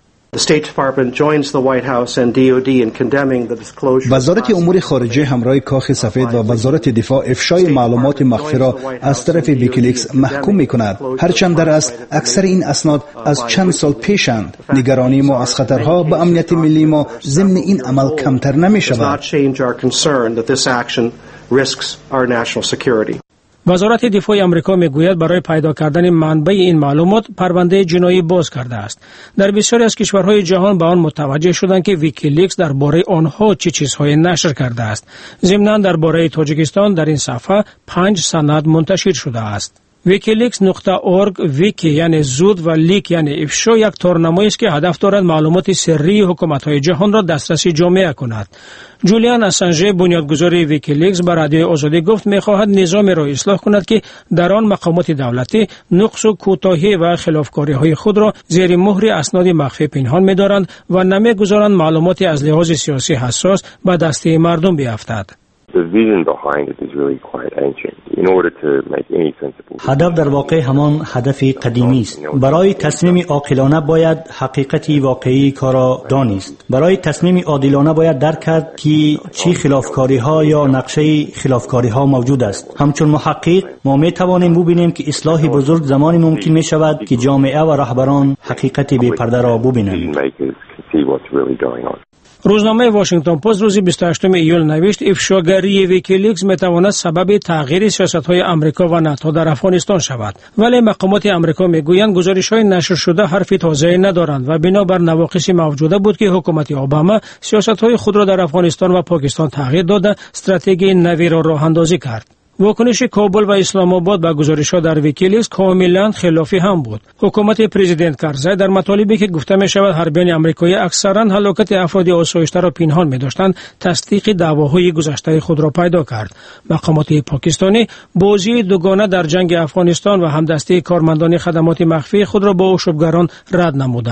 وزارت امور خارجه همراه کاخ سفید و وزارت دفاع افشای معلومات مخفی را از طرف ویکیلیکس محکوم می‌کند. هرچند در اصل اکثر این اسناد از چند سال پیشند. نگرانی ما از خطرها به امنیت ملی ما ضمن این عمل کمتر نمی‌شود. وزارت دفاع آمریکا میگوید برای پیدا کردن منبع این معلومات پرونده جنایی باز کرده است. در بسیاری از کشورهای جهان به آن متوجه شدند که ویکیلیکس درباره آنها چه چیزهای نشر کرده است. ضمناً درباره تاجیکستان در این صفحه پنج سند منتشر شده است. ویکیلیکس نقطه اورگ ویکی یعنی زود و لیک یعنی افشا یک تارنمایی است که هدف دارد معلومات سری حکومت‌های جهان را دسترسی جامعه کند. جولیان اسانژ بنیانگذار ویکیلیکس به رادیوی آزادی گفت می‌خواهد نظامی را اصلاح کند که در آن مقامات دولتی نقص و کوتاهی و خلافکاری‌های خود را زیر مهر اسناد مخفی پنهان می‌دارند و نمی‌گذارند معلومات از لحاظ سیاسی حساس به دسته مردم بیفتد. هدف در واقع همان هدف قدیمی است. برای تصمیم عاقلانه باید حقیقت واقعی کار دانست. برای تصمیم عادلانه باید درک کرد که چی خلافکاری ها یا نقشه خلافکاری ها موجود است. همچون محقق ما می توانیم ببینیم که اصلاح بزرگ زمانی ممکن می شود که جامعه و رهبران حقیقت بی پرده را ببینند. روزنامه واشنگتن پست روز بیست و هشتم ایول نوشت افشاگری ویکیلیکس میتواند سبب تغییر سیاست‌های آمریکا و ناتو در افغانستان شود، ولی مقامات آمریکا میگویند گزارش‌های نشر شده حرف تازه‌ای ندارند و بنابر نواقص موجوده بود که حکومت اوباما سیاست‌های خود را در افغانستان و پاکستان تغییر داده، استراتژی نوی را راه‌اندازی کرد. واکنش کابل و اسلام آباد به گزارش‌ها در ویکیلیکس کاملا خلافی هم بود. حکومت پرزیدنت کارزای در مطالبی که گفته می شود حربیان آمریکایی اکثرا هلاکت افراد آسایشته را پنهان می داشتند، تصدیق دعواهای گذشته خود را پیدا کرد. مقامات پاکستانی بازی دوگانه در جنگ افغانستان و همدستی کارمندان خدمات مخفی خود را با اشوبگران رد نمودند.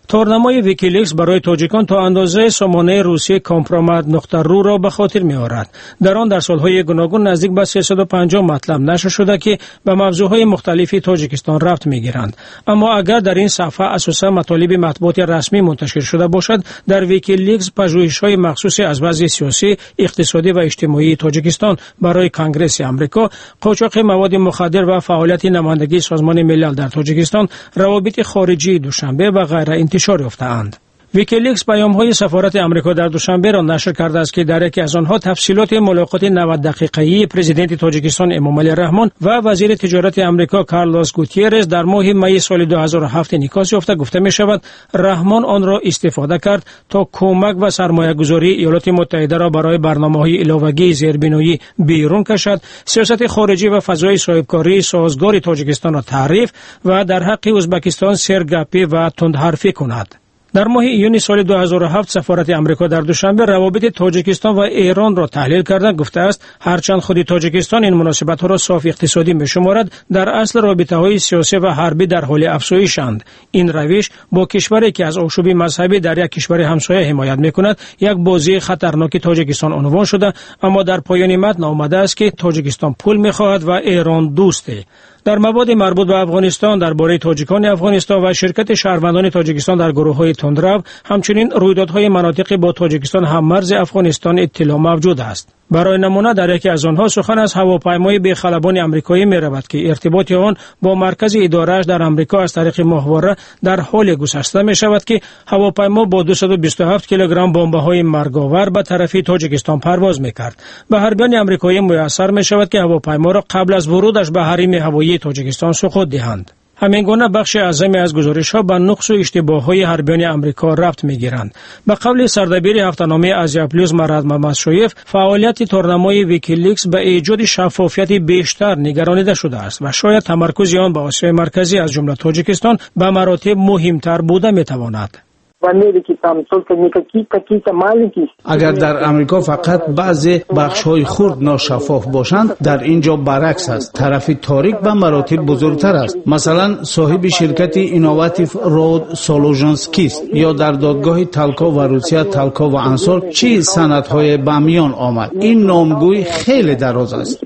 تورنمای ویکیلیکس برای تاجیکان تا اندازه سامانه روسی کامپرومات نقطه رو را به خاطر می آورد. در آن در سالهای گوناگون نزدیک به سیصد و پنجاه مطلب نشر شده که به موضوعهای مختلفی تاجیکستان ربط می گیرند. اما اگر در این صفحه اساسا مطالب مطبوعات رسمی منتشر شده باشد، در ویکیلیکس پژوهش‌های مخصوصی از وضع سیاسی، اقتصادی و اجتماعی تاجیکستان برای کنگره آمریکا، قاچاق مواد مخدر و فعالیت نمایندگی سازمان ملل در تاجیکستان، روابط خارجی دوشنبه و غیره انتشار یافته‌اند. ویکیلیکس پیام‌های سفارت آمریکا در دوشنبه را نشر کرده است که در یکی از آنها تفصیلات ملاقات نود دقیقه‌ای پرزیدنت تاجیکستان امامعلی رحمان و وزیر تجارت آمریکا کارلوس گوتیرز در ماه می سال دو هزار و هفت انعکاس یافته. گفته می شود رحمان آن را استفاده کرد تا کمک و سرمایه‌گذاری ایالات متحده را برای برنامه‌های علاوه‌ای زیربنایی بیرون کشد، سیاست خارجی و فضای صاحبکاری سازگار تاجیکستان را تعریف و در حق ازبکستان سرگپی و تندحرفی کند. در ماه ایون سال دو هزار و هفت سفارت آمریکا در دوشنبه روابط تاجیکستان و ایران را تحلیل کرده گفته است هرچند خود تاجیکستان این مناسبت‌ها را صاف اقتصادی می‌شمارد، در اصل رابطه‌های سیاسی و حربی در حال افزایش‌اند. این روش با کشوری که از آشوب مذهبی در یک کشور همسایه حمایت می‌کند یک بازی خطرناک تاجیکستان عنوان شده، اما در پایان متن آمده است که تاجیکستان پول می‌خواهد و ایران دوسته. در مواد مربوط به افغانستان درباره تاجیکان افغانستان و شرکت شهروندان تاجیکستان در گروه‌های تندرو، همچنین رویدادهای مناطق با تاجیکستان هممرز افغانستان اطلاع موجود است. برای نمونه در یکی از آنها سخن از هواپیمای بیخلبان آمریکایی می‌رود که ارتباط آن با مرکز اداره‌اش در آمریکا از طریق ماهواره در حال گسسته می‌شود که هواپیما با دویست و بیست و هفت کیلوگرم بمب‌های مرگاور به طرف تاجیکستان پرواز می‌کرد. به حربیان آمریکایی میسر می‌شود که هواپیما را قبل از ورودش به حریم هوایی تاجیکستان سقوط دهند. همین گونه بخش اعظمی از گزارش‌ها به نقص و اشتباه‌های حربیان آمریکا ربط می‌گیرند. به قول سردبیر هفته‌نامه آزیا پلوس مراد ممسشویف، فعالیت تورنمای ویکیلیکس به ایجاد شفافیت بیشتر نگرانیده شده است و شاید تمرکز آن به آسیای مرکزی از جمله تاجیکستان به مراتب مهمتر بوده می‌تواند. اگر در امریکا فقط بعضی بخش‌های خرد ناشفاف باشند، در اینجا برعکس است. طرف تاریک به مراتب بزرگتر است. مثلا صاحب شرکت اینوواتیو رود سولوشنز کیست یا در دادگاه تلکا و روسیه تلکا و انصار چی سندهای به میان آمد. این نامگوی خیلی دراز است.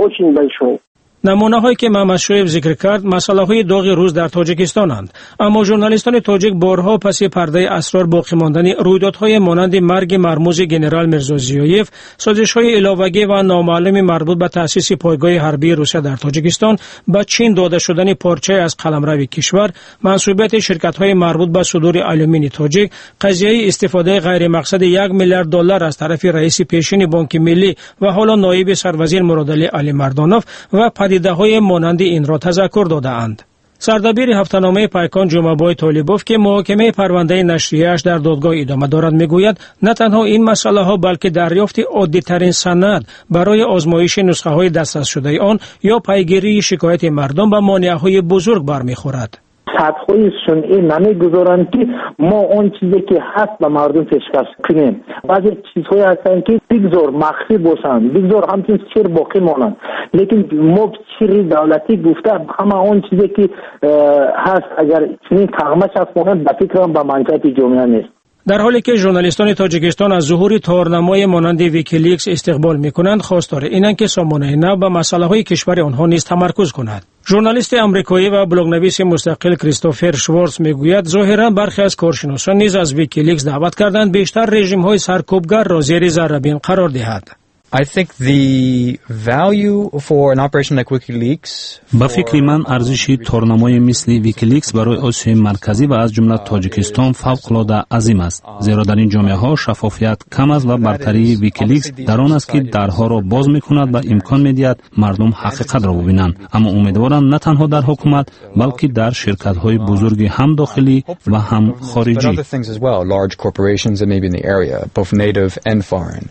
نمونه‌هایی که ممسشویف ذکر کرد مسائل داغ روز در تاجیکستانند، اما ژورنالیستان تاجیک بارها پس پرده اسرار باقی ماندن رویدادهای مانند مرگ مرموز ژنرال میرزازیایف، سازش‌های علاوه‌ای و نامعلوم مربوط به تأسیس پایگاه حربی روسیه در تاجیکستان، به چین داده شدن پارچه از قلمرو کشور، منصوبیت شرکت‌های مربوط به صدور آلومینی تاجیک، قضیه استفاده غیر مقصد یک میلیارد دلار از طرف رئیس پیشین بانک ملی و حالا نایب سروزیر مرادعلی علی مردانوف و پدیده‌های مانند این را تذکر داده‌اند. سردبیر هفته‌نامه پیکان جمعه‌بای طالبوف که محاکمه پرونده نشریه‌اش در دادگاه ادامه دارد میگوید نه تنها این مسئله‌ها بلکه دریافت عادی‌ترین سند برای آزمایش نسخه‌های دسترس شده آن یا پیگیری شکایت مردم به مانع‌های بزرگ برمی‌خورد. سطح‌های صنعی نمی‌گذارند که ما اون چیزی که هست به مردم پیشکش کنیم. بعضی چیزهایی هستند که بگذار مخفی باشند، بگذار همچنین سر باقی مانند، لیکن ما چیزی دولتی گفته همه اون چیزی که هست اگر چنین تغمش هست مانند به فکرم به منفعت جامعه نیست. در حالی که ژورنالیستان تاجیکستان از ظهور تورنمای مانند ویکیلیکس استقبال می‌کنند، خواستار اینند که سامانه نو به مسائل‌های کشور آنها نیز تمرکز کند. ژورنالیست آمریکایی و بلاگ‌نویس مستقل کریستوفر شوارتز میگوید ظاهراً برخی از کارشناسان نیز از ویکیلیکس دعوت کردند بیشتر رژیم‌های سرکوبگر را زیر ذره‌بین قرار دهد. I think the value for an operation like WikiLeaks با فکر من ارزش تورنمای مثل ویکیلیکس برای آسیای مرکزی و از جمله تاجیکستان فوق‌العاده عظیم است، زیرا در این جامعه ها شفافیت کم است و برتری ویکیلیکس در آن است که درها را باز می‌کند و امکان می‌دهد مردم حقیقت را ببینند. اما امیدوارم نه تنها در حکومت بلکه در شرکت‌های بزرگ هم داخلی و هم خارجی.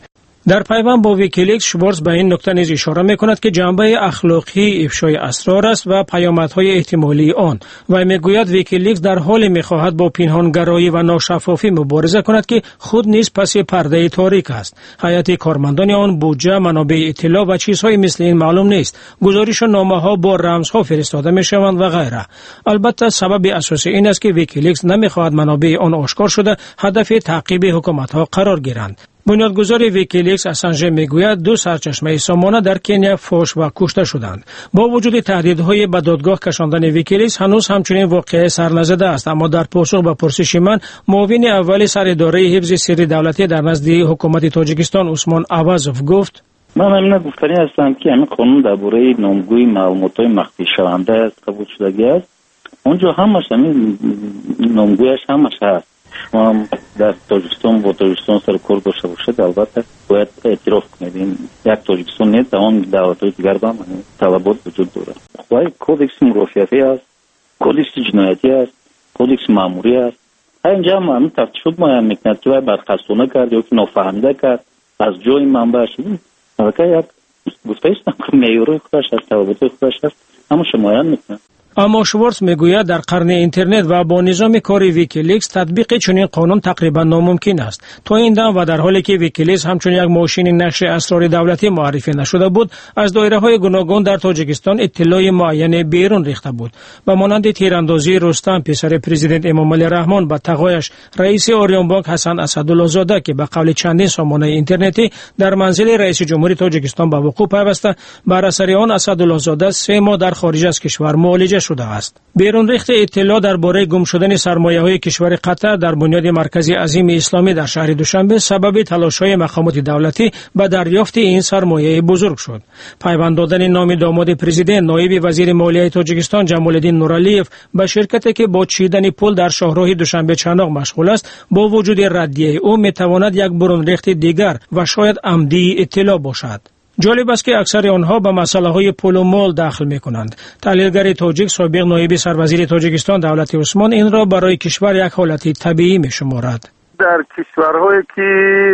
در پیوند با ویکیلیکس شوارتز به این نکته نیز اشاره می‌کند که جنبه اخلاقی افشای اسرار است و پیامدهای احتمالی آن و میگوید ویکیلیکس در حال می‌خواهد با پنهانگرایی و ناشفافی مبارزه کند که خود نیز پس پرده تاریک است. هیئت کارمندان آن بودجه، منابع اطلاع و چیزهای مثل این معلوم نیست. گزارش و نامه‌ها با رمزها فرستاده می‌شوند و غیره. البته سبب اساسی این است که ویکیلیکس نمی‌خواهد منابع آن آشکار شده هدف تعقیب حکومت‌ها قرار گیرند. بنیادگذار ویکیلیکس اسانژ میگوید دو سرچشمه سامانه در کنیا فوش و کشته شدند. با وجود تهدیدهای به دادگاه کشاندن ویکیلیکس هنوز همچنین واقعه سرنزده است، اما در پاسخ به پرسش من معاون اول سر اداره حفظ سری دولتی در نزد حکومت تاجیکستان عثمان عوضوف گفت: من همین گفتنی هستم که همین قانون درباره نامگویی معلومات‌های مخفی شونده است قبول شدگی است. اونجا همش همین نامگویش همش هست. ما در تاجیکستان با تاجیکستان سر کار داشته باشد البته باید اعتراف کنید یک تاجیکستان نیست، در آن دولت‌های دیگر هم طلبات وجود دارد. خواهی کودکس مرافعاتی است، کودکس جنایتی است، کودکس ماموری است. اینجا هم همین تفتیشات معین میکند که باید برخواستانه کرد یا که نافهمیده کرد از جای منبع شد. البته یک گفته ایستم که معیارهای خودش است، طلباتهای خودش است، همون معین میکند. اما شوارتز میگوید در قرن اینترنت و با نظام کاری ویکیلیکس تطبیق چنین قانون تقریبا ناممکن است. تا این دم و در حالی که ویکیلیکس همچون یک ماشین نقش اسرار دولتی معرفی نشده بود، از دایره‌های گوناگون در تاجیکستان اطلاع معین بیرون ریخته بود. به مانند تیراندازی رستم پسر پرزیدنت امامعلی رحمان به تقایش رئیس آریان بانک حسن اسدالله زاده که به قول چندین سامانه اینترنتی در منزل رئیس جمهوری تاجیکستان به وقوع پیوسته، بر اثر آن اسدالله زاده سه ماه در خارج از کشور معالجه شده است. بیرون ریخت اطلاع درباره گم شدن سرمایه‌های کشور قطر در بنیاد مرکز عظیم اسلامی در شهر دوشنبه سبب تلاش‌های مقامات دولتی به دریافت این سرمایه بزرگ شد. پیوند دادن نام داماد پرزیدنت نایب وزیر مالیه تاجیکستان جمال‌الدین نورالیف به شرکتی که با چیدن پل در شاهراه دوشنبه چناق مشغول است، با وجود ردیه او میتواند یک برون ریخت دیگر و شاید عمدی اطلاع باشد. جالب است که اکثر آنها به مسائل پول و مال داخل می‌کنند. تحلیلگر تاجیک سابق نایب سروزیر تاجیکستان دولت عثمان این را برای کشور یک حالت طبیعی می‌شمارد. در کشورهایی که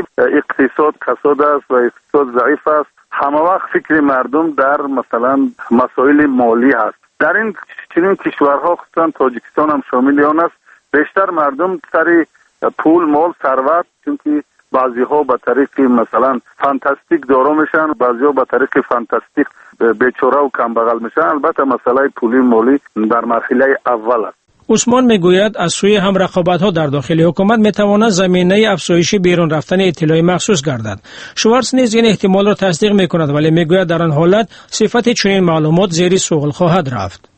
اقتصاد کساد است و اقتصاد ضعیف است، همه وقت فکر مردم در مثلا مسائل مالی است. در این چنین کشورها خصوصا تاجیکستان هم شامل آن است. بیشتر مردم سر پول، مال، ثروت، چون بعضی ها به طریق مثلا فانتاستیک دارا میشن، بعضی ها به طریق فانتاستیک بیچاره و کمبغل میشن. البته مسئله پولی مالی در مرحله اول است. عثمان میگوید از سوی هم رقابت ها در داخل حکومت میتواند زمینه افزایش بیرون رفتن اطلاع مخصوص گردد. شوارتز نیز این احتمال را تصدیق میکند، ولی میگوید در آن حالت صفت چنین معلومات زیر سوال خواهد رفت.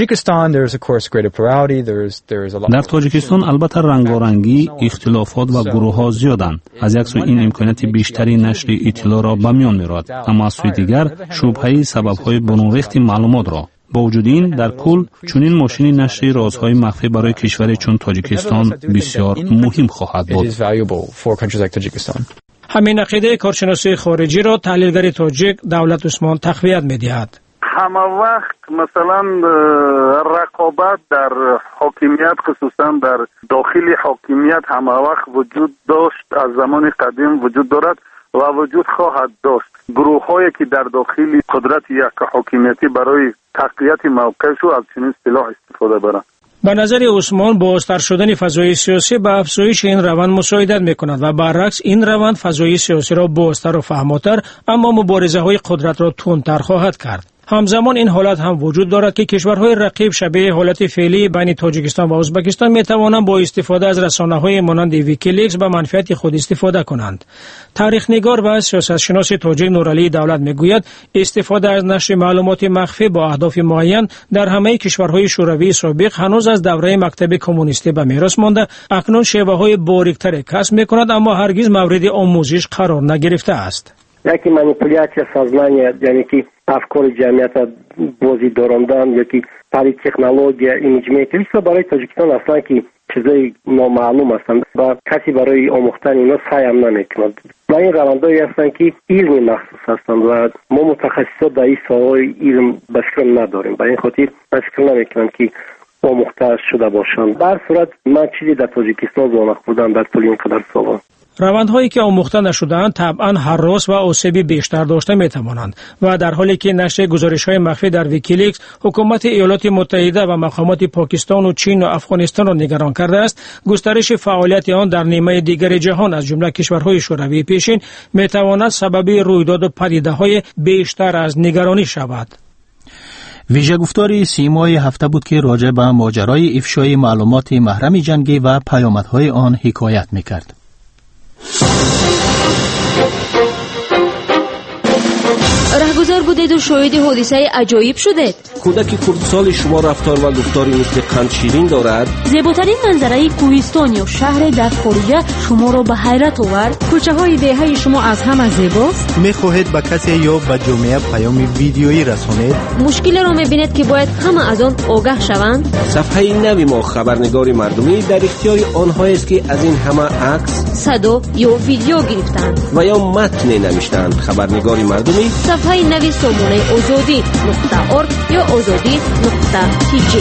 در تاجیکستان البته رنگارنگی، اختلافات و گروه ها زیادند. از یک سوی این امکانات بیشتری نشر اطلاع را به میان می‌آورد، اما از سوی دیگر شبهه سبب‌های برون‌ریخت معلومات را. با وجود این در کل چنین ماشین نشر رازهای مخفی برای کشوری چون تاجیکستان بسیار مهم خواهد بود. همین عقیده کارشناسی خارجی را تحلیلگر تاجیک دولت عثمان تقویت می‌دهد. همه وقت مثلا رقابت در حاکمیت، خصوصا در داخل حاکمیت همه وقت وجود داشت، از زمان قدیم وجود دارد و وجود خواهد داشت. گروه هایی که در داخل قدرت یک حاکمیتی برای تقویت موقعشو از چنین سلاح استفاده برند. به نظر عثمان بازتر شدن فضای سیاسی به افزایش این روند مساعدت میکند و برعکس این روند فضای سیاسی را بازتر و فهماتر اما مبارزه های قدرت را تندتر خواهد کرد. همزمان این حالت هم وجود دارد که کشورهای رقیب شبیه حالت فعلی بین تاجیکستان و ازبکستان می توانند با استفاده از رسانه‌های مانند ویکیلیکس به منفعت خود استفاده کنند. تاریخ‌نگار و سیاستشناس تاجیک نورعلی دولت میگوید استفاده از نشر معلومات مخفی با اهداف معین در همه کشورهای شوروی سابق هنوز از دوره مکتب کمونیستی به میراث مانده، اکنون شیوه‌های باریک‌تر کسب می‌کند اما هرگز مورد آموزش قرار نگرفته است. یکی манипуляция сознания, یعنی که افکار جمعیت بازی دارندن یا که برای تکنولوژی ایمیج میکرد و برای تاجیکستان اصلا که چیزای نامعلوم هستند و کسی برای آموختن اینا سعی هم نمیکند. و این روندهایی هستند که علمی مخصوص هستند و ما متخصصات در این سالهای علم بشکل نداریم. برای این خاطر بشکل نمیکنند که آموخته شده باشند. در صورت من چیزی در تاجیکستان زانه خوردم در طول این قدر سالها. روندهایی که آموخته نشده‌اند طبعاً هراس و آسیب بیشتر داشته می‌توانند و در حالی که نشر گزارش‌های مخفی در ویکیلیکس حکومت ایالات متحده و مقامات پاکستان و چین و افغانستان را نگران کرده است، گسترش فعالیت آن در نیمه دیگر جهان از جمله کشورهای شوروی پیشین می‌تواند سبب رویداد و پدیده‌های بیشتر از نگرانی شود. ویژه گفتاری سیمای هفته بود که راجع به ماجرای افشای معلومات محرم جنگی و پیامدهای آن حکایت می‌کرد. رهگذر بودید و شاهد حادثه عجایب شدید. کودک کردسال شما رفتار و گفتاری مثل قند شیرین دارد. زیباترین منظره کوهستان یا شهر در خارج شما را به حیرت آورد. کوچه های دهه شما از همه زیباست. میخواهید به کسی یا به جامعه پیام ویدیویی رسانید. مشکل را میبینید که باید همه از آن آگاه شوند. صفحه نوی ما خبرنگار مردمی در اختیار آنهایی است که از این همه عکس، صدا یا ویدیو گرفتند و یا متن نوشتند. خبرنگار مردمی صفحه نوی سامانه آزادی نقطه ارگ یا آزادی نقطه تی جی.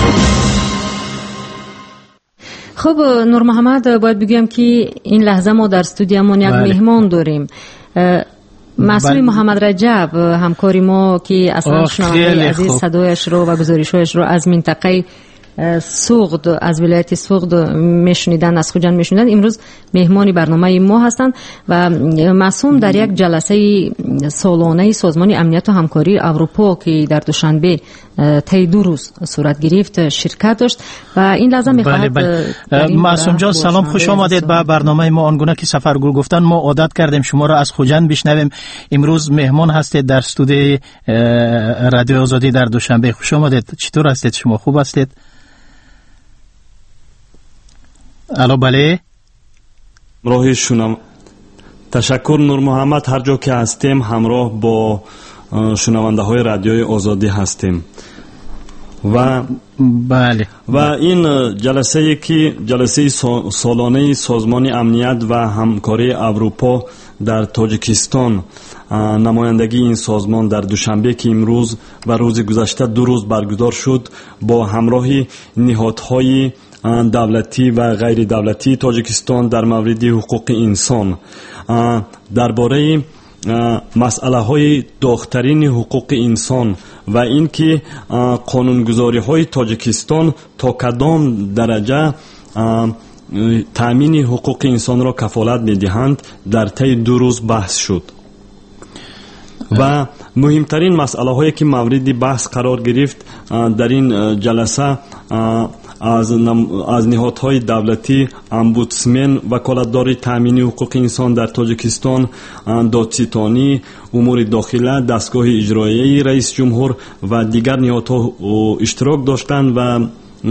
خب نور محمد، باید بگویم که این لحظه ما در استودیومون یک مهمان داریم. معصوم محمد رجب، همکاری ما که اصلا شنونده عزیز صدایش رو و گزارش‌هایش رو از منطقه سوغد، از ولایت سوغد میشنیدن، از خوجند میشنیدن، امروز مهمانی برنامه ما هستند و معصوم در یک جلسه سالانه سازمان امنیت و همکاری اروپا که در دوشنبه طی دو روز صورت گرفت شرکت داشت و این لحظه میخواهد. بله بله. معصوم جان سلام، خوش آمدید به برنامه ما. آنگونه که سفرگل گفتن ما عادت کردیم شما را از خوجند بشنویم. امروز مهمان هستید در استودیو رادیو آزادی در دوشنبه. خوش آمدید. چطور هستید شما؟ خوب هستید؟ الو بله. راهی شنم تشکر نور محمد. هر جا که هستیم همراه با شنونده های رادیوی آزادی هستیم و بله و این جلسه ای که جلسه سالانه سازمان امنیت و همکاری اروپا در تاجیکستان، نمایندگی این سازمان در دوشنبه که امروز و روز گذشته دو روز برگزار شد با همراهی نهادهای دولتی و غیر دولتی تاجیکستان در مورد حقوق انسان درباره مسئله های داغ‌ترین حقوق انسان و اینکه قانونگذاری های تاجیکستان تا کدام درجه تامین حقوق انسان را کفالت می‌دهند در طی دو روز بحث شد و مهمترین مسئله هایی که مورد بحث قرار گرفت در این جلسه از از نهادهای دولتی، امبودسمن، وکالتدار تامین حقوق انسان در تاجیکستان، دادستانی، امور داخله، دستگاه اجرایی رئیس جمهور و دیگر نهادها اشتراک داشتند و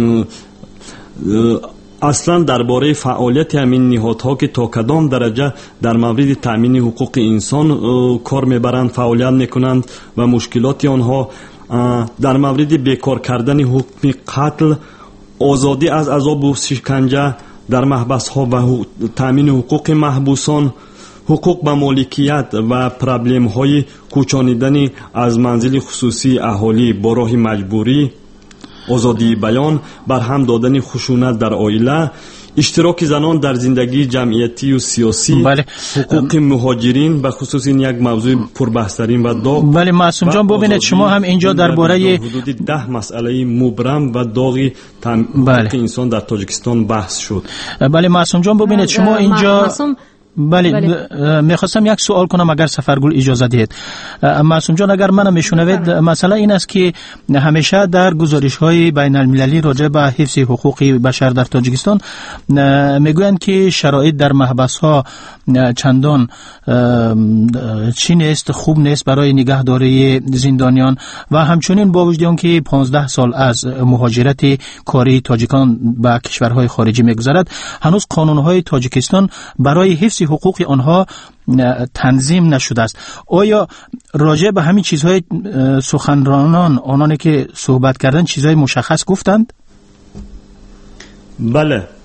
اصلا درباره فعالیت همین نهادها که تا کدام درجه در مورد تامین حقوق انسان کار میبرند، فعالیت میکنند و مشکلات آنها در مورد بیکار کردن حکم قتل، آزادی از عذاب و شکنجه در محبس ها و تامین حقوق محبوسان، حقوق به مالکیت و پرابلم های کوچانیدن از منزل خصوصی اهالی با راه مجبوری، آزادی بیان، برهم دادن خشونت در عائله، اشتراک زنان در زندگی جمعیتی و سیاسی، بله. حقوق مهاجرین به خصوص این یک موضوع پربحث‌ترین و داغ. بله معصوم جان ببینید شما هم اینجا درباره حدود ده مسئله مبرم و داغی حقوق بله. انسان در تاجیکستان بحث شد. بله معصوم جان ببینید شما اینجا بله, بله. میخواستم یک سوال کنم اگر سفرگل اجازه دهید. معصوم جان اگر منم میشنوید، مسئله این است که همیشه در گزارش های بین المللی راجع به حفظ حقوق بشر در تاجیکستان میگویند که شرایط در محبس ها چندان چی نیست، خوب نیست برای نگهداری زندانیان و همچنین با وجود آنکه پانزده سال از مهاجرت کاری تاجیکان به کشورهای خارجی میگذرد، هنوز قانونهای تاجیکستان برای حفظ حقوق آنها تنظیم نشده است. آیا راجع به همین چیزهای سخنرانان، آنانی که صحبت کردن، چیزهای مشخص گفتند؟ بله،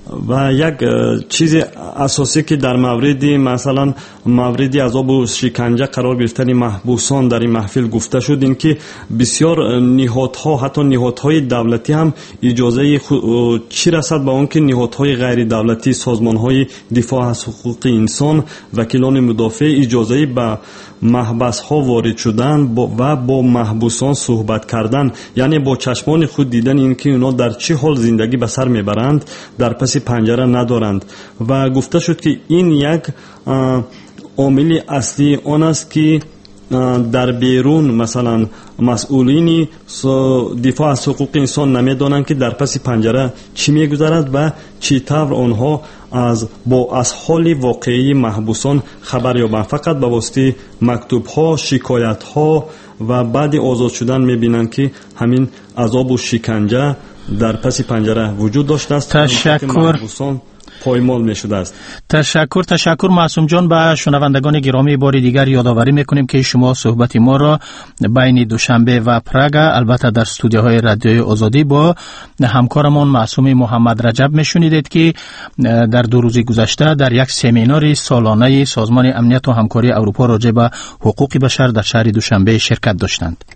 و یک چیز اساسی که در مورد مثلا مورد عذاب و شکنجه قرار گرفتن محبوسان در این محفل گفته شد، این که بسیار نهادها حتی نهادهای دولتی هم اجازه چی رسد به اون که نهادهای غیر دولتی، سازمانهای دفاع از حقوق انسان، وکیلان مدافع اجازه به محبس ها وارد شدن و با محبوسان صحبت کردن، یعنی با چشمان خود دیدن این که اونا در چه حال زندگی به سر میبرند در پس پنجره ندارند. و گفته شد که این یک عامل اصلی آن است که در بیرون مثلا مسئولین دفاع از حقوق انسان نمیدانند که در پس پنجره چی میگذرد و چی طور آنها از با از حال واقعی محبوسان خبر یابند. فقط به واسطه مکتوب ها، شکایت ها و بعد آزاد شدن میبینند که همین عذاب و شکنجه در پس پنجره وجود داشته است. تشکر. پایمال می شده است. تشکر تشکر معصوم جان. به شنوندگان گرامی بار دیگر یادآوری میکنیم که شما صحبت ما را بین دوشنبه و پراگ البته در استودیوهای رادیوی آزادی با همکارمان معصوم محمد رجب میشنیدید که در دو روز گذشته در یک سمینار سالانه سازمان امنیت و همکاری اروپا راجع به حقوق بشر در شهر دوشنبه شرکت داشتند.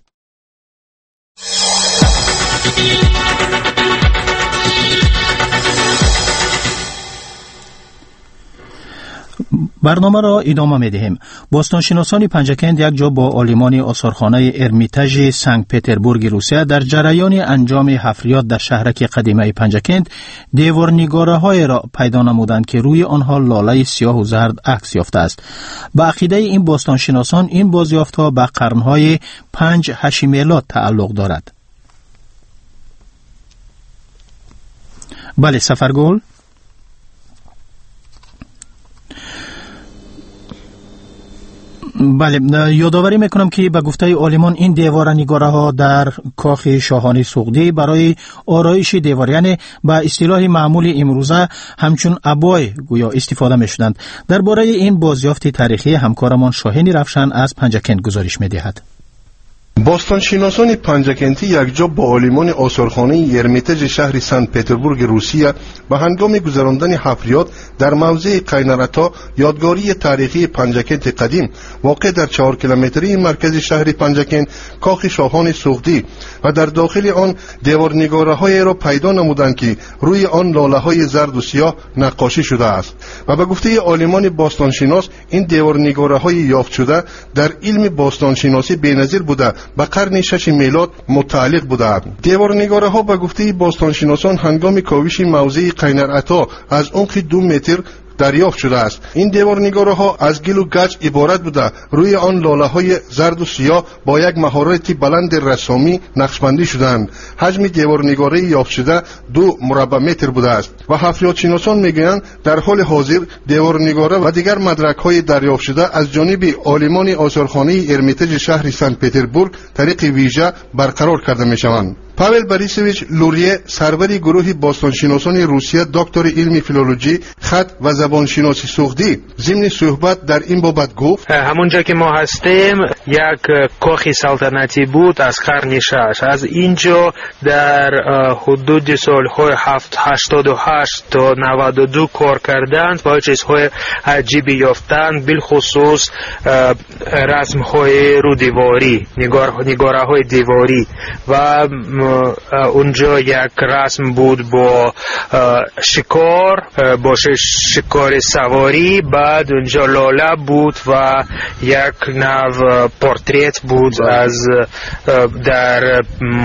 برنامه را ادامه می‌دهیم. باستانشناسان پنجکند یک جا با عالمان آثارخانه ارمیتاژ سنت پتربورگ روسیه در جریان انجام حفریات در شهرک قدیمی پنجکند دیوارنگاره‌های را پیدا نمودند که روی آنها لاله سیاه و زرد عکس یافته است. به عقیده این باستانشناسان این بازیافت‌ها به قرن‌های پنج هشت میلاد تعلق دارد. بله سفرگل. بله یادآوری میکنم که به گفته عالمان این دیوار نگاره ها در کاخ شاهانی سغدی برای آرایش دیوار، یعنی به اصطلاح معمول امروزه همچون عبای گویا استفاده میشدند. درباره این بازیافت تاریخی همکارمان شاهین رفشن از پنجکند گزارش میدهد. باستانشناسان پنجکنتی یک جا با عالمان آثارخانه ارمیتاژ شهر سنت پتربورگ روسیه به هنگام گذراندن حفریات در موضع قینرتا یادگاری تاریخی پنجکنت قدیم واقع در چهار کیلومتری مرکز شهر پنجکند کاخ شاهان سغدی و در داخل آن دیوارنگاره‌های را پیدا نمودند که روی آن لاله‌های زرد و سیاه نقاشی شده است و به گفته عالمان باستانشناس این دیوارنگاره‌های یافت شده در علم باستانشناسی بی‌نظیر بوده به قرن شش میلاد متعلق بودند. دیوارنگاره‌ها به گفته باستانشناسان هنگام کاوش موضع قینرعطا از عمق دو متر دریافت شده است. این دیوارنگاره‌ها از گل و گچ عبارت بوده، روی آن لاله‌های زرد و سیاه با یک مهارت بلند رسامی نقشبندی شدند. حجم دیوارنگاره یافت شده دو مربع متر بوده است و حفریات‌شناسان میگویند در حال حاضر دیوارنگاره و دیگر مدرک‌های دریافت شده از جانب عالمان آثارخانه ارمیتاژ شهر سنت پتربورگ طریق ویژه برقرار کرده می‌شوند. پاول بریسویچ لوریه سرور گروه باستانشناسان روسیه دکتر علم فیلولوژی خط و زبانشناسی سغدی ضمن صحبت در این بابت گفت همونجا که ما هستیم یک کاخ سلطنتی بود از قرن شش. از اینجا در حدود سالهای هشتاد و هشت تا نود و دو کار کردند و چیزهای عجیبی یافتند، بالخصوص رسم‌های رو دیواری، نگاره های دیواری و اونجا یک رسم بود با شکار، با شکار سواری، بعد اونجا لاله بود و یک نوع پورتریت بود از در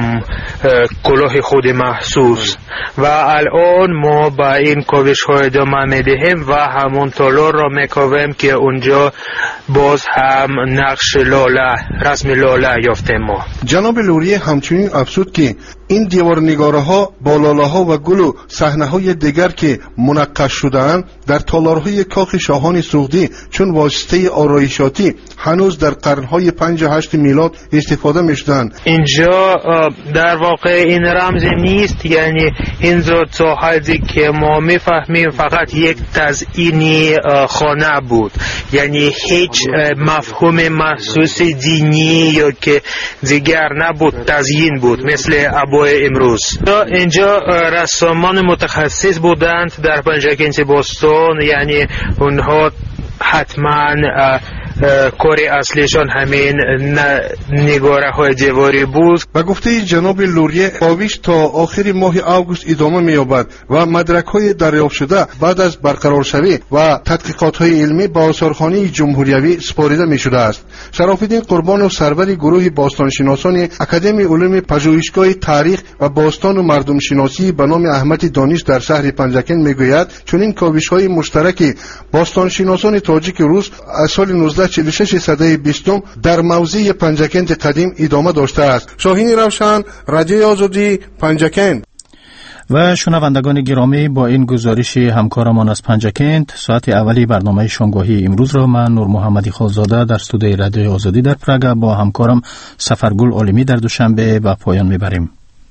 کلاه خود محسوس. و الان ما با این کاوش های ادامه میدهیم و همون تالار را میکاویم که اونجا باز هم نقش لاله، رسم لاله یافتیم ما. جناب لوریه همچنین افزود که این دیوارنگاره ها با لاله ها و گل و صحنه های دیگر که منقش شده‌اند در تالارهای کاخ شاهان سغدی چون واسطه آرایشاتی هنوز در قرنهای پنج و هشت میلاد استفاده می‌شدند. اینجا در واقع این رمز نیست، یعنی این تا حدی که ما میفهمیم فقط یک تزیینی خانه بود، یعنی هیچ مفهوم محسوس دینی یا که دیگر نبود، تزیین بود، مثل بابای امروز. اینجا رسامان متخصص بودند در پنجکنت بوستون، یعنی اونها حتما کاری اصلیشان همین نگاره های دیواری بود. و گفته جناب لوریه آویش تا آخر ماه آگوست ادامه می‌یابد و مدرک های دریافت شده بعد از برقرار شوی و تحقیقات های علمی با آثارخانه جمهوریوی سپاریده می شده است. شراف‌الدین قربانو سرور گروه باستانشناسان اکادمی علوم پژوهشگاه تاریخ و باستان و مردم شناسی به نام احمد دانش در شهر پنجکن میگوید چنین کاوش‌های مشترک باستانشناسان تاجیک روس از سال نوزده چهل و شش سده بیستم در موضع پنجکنت قدیم ادامه داشته است. شاهین روشن، رادیوی آزادی، پنجکنت. و شنوندگان گرامی، با این گزارش همکارمان از پنجکنت ساعت اولی برنامه شامگاهی امروز را من نور محمدی خالزاده در استودیوی رادیوی آزادی در پراگ با همکارم سفرگل عالمی در دوشنبه به پایان میبریم.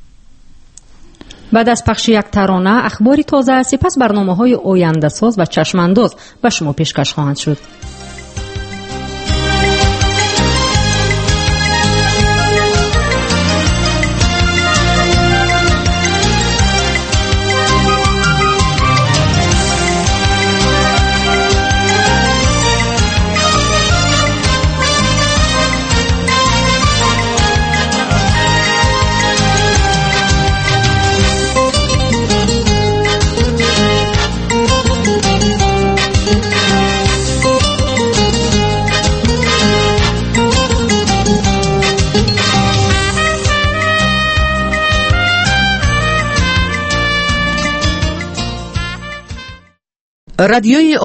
بعد از پخش یک ترانه اخباری تازه، سپس برنامه‌های آینده ساز و چشمانداز به شما پیشکش خواهند شد. رادیوی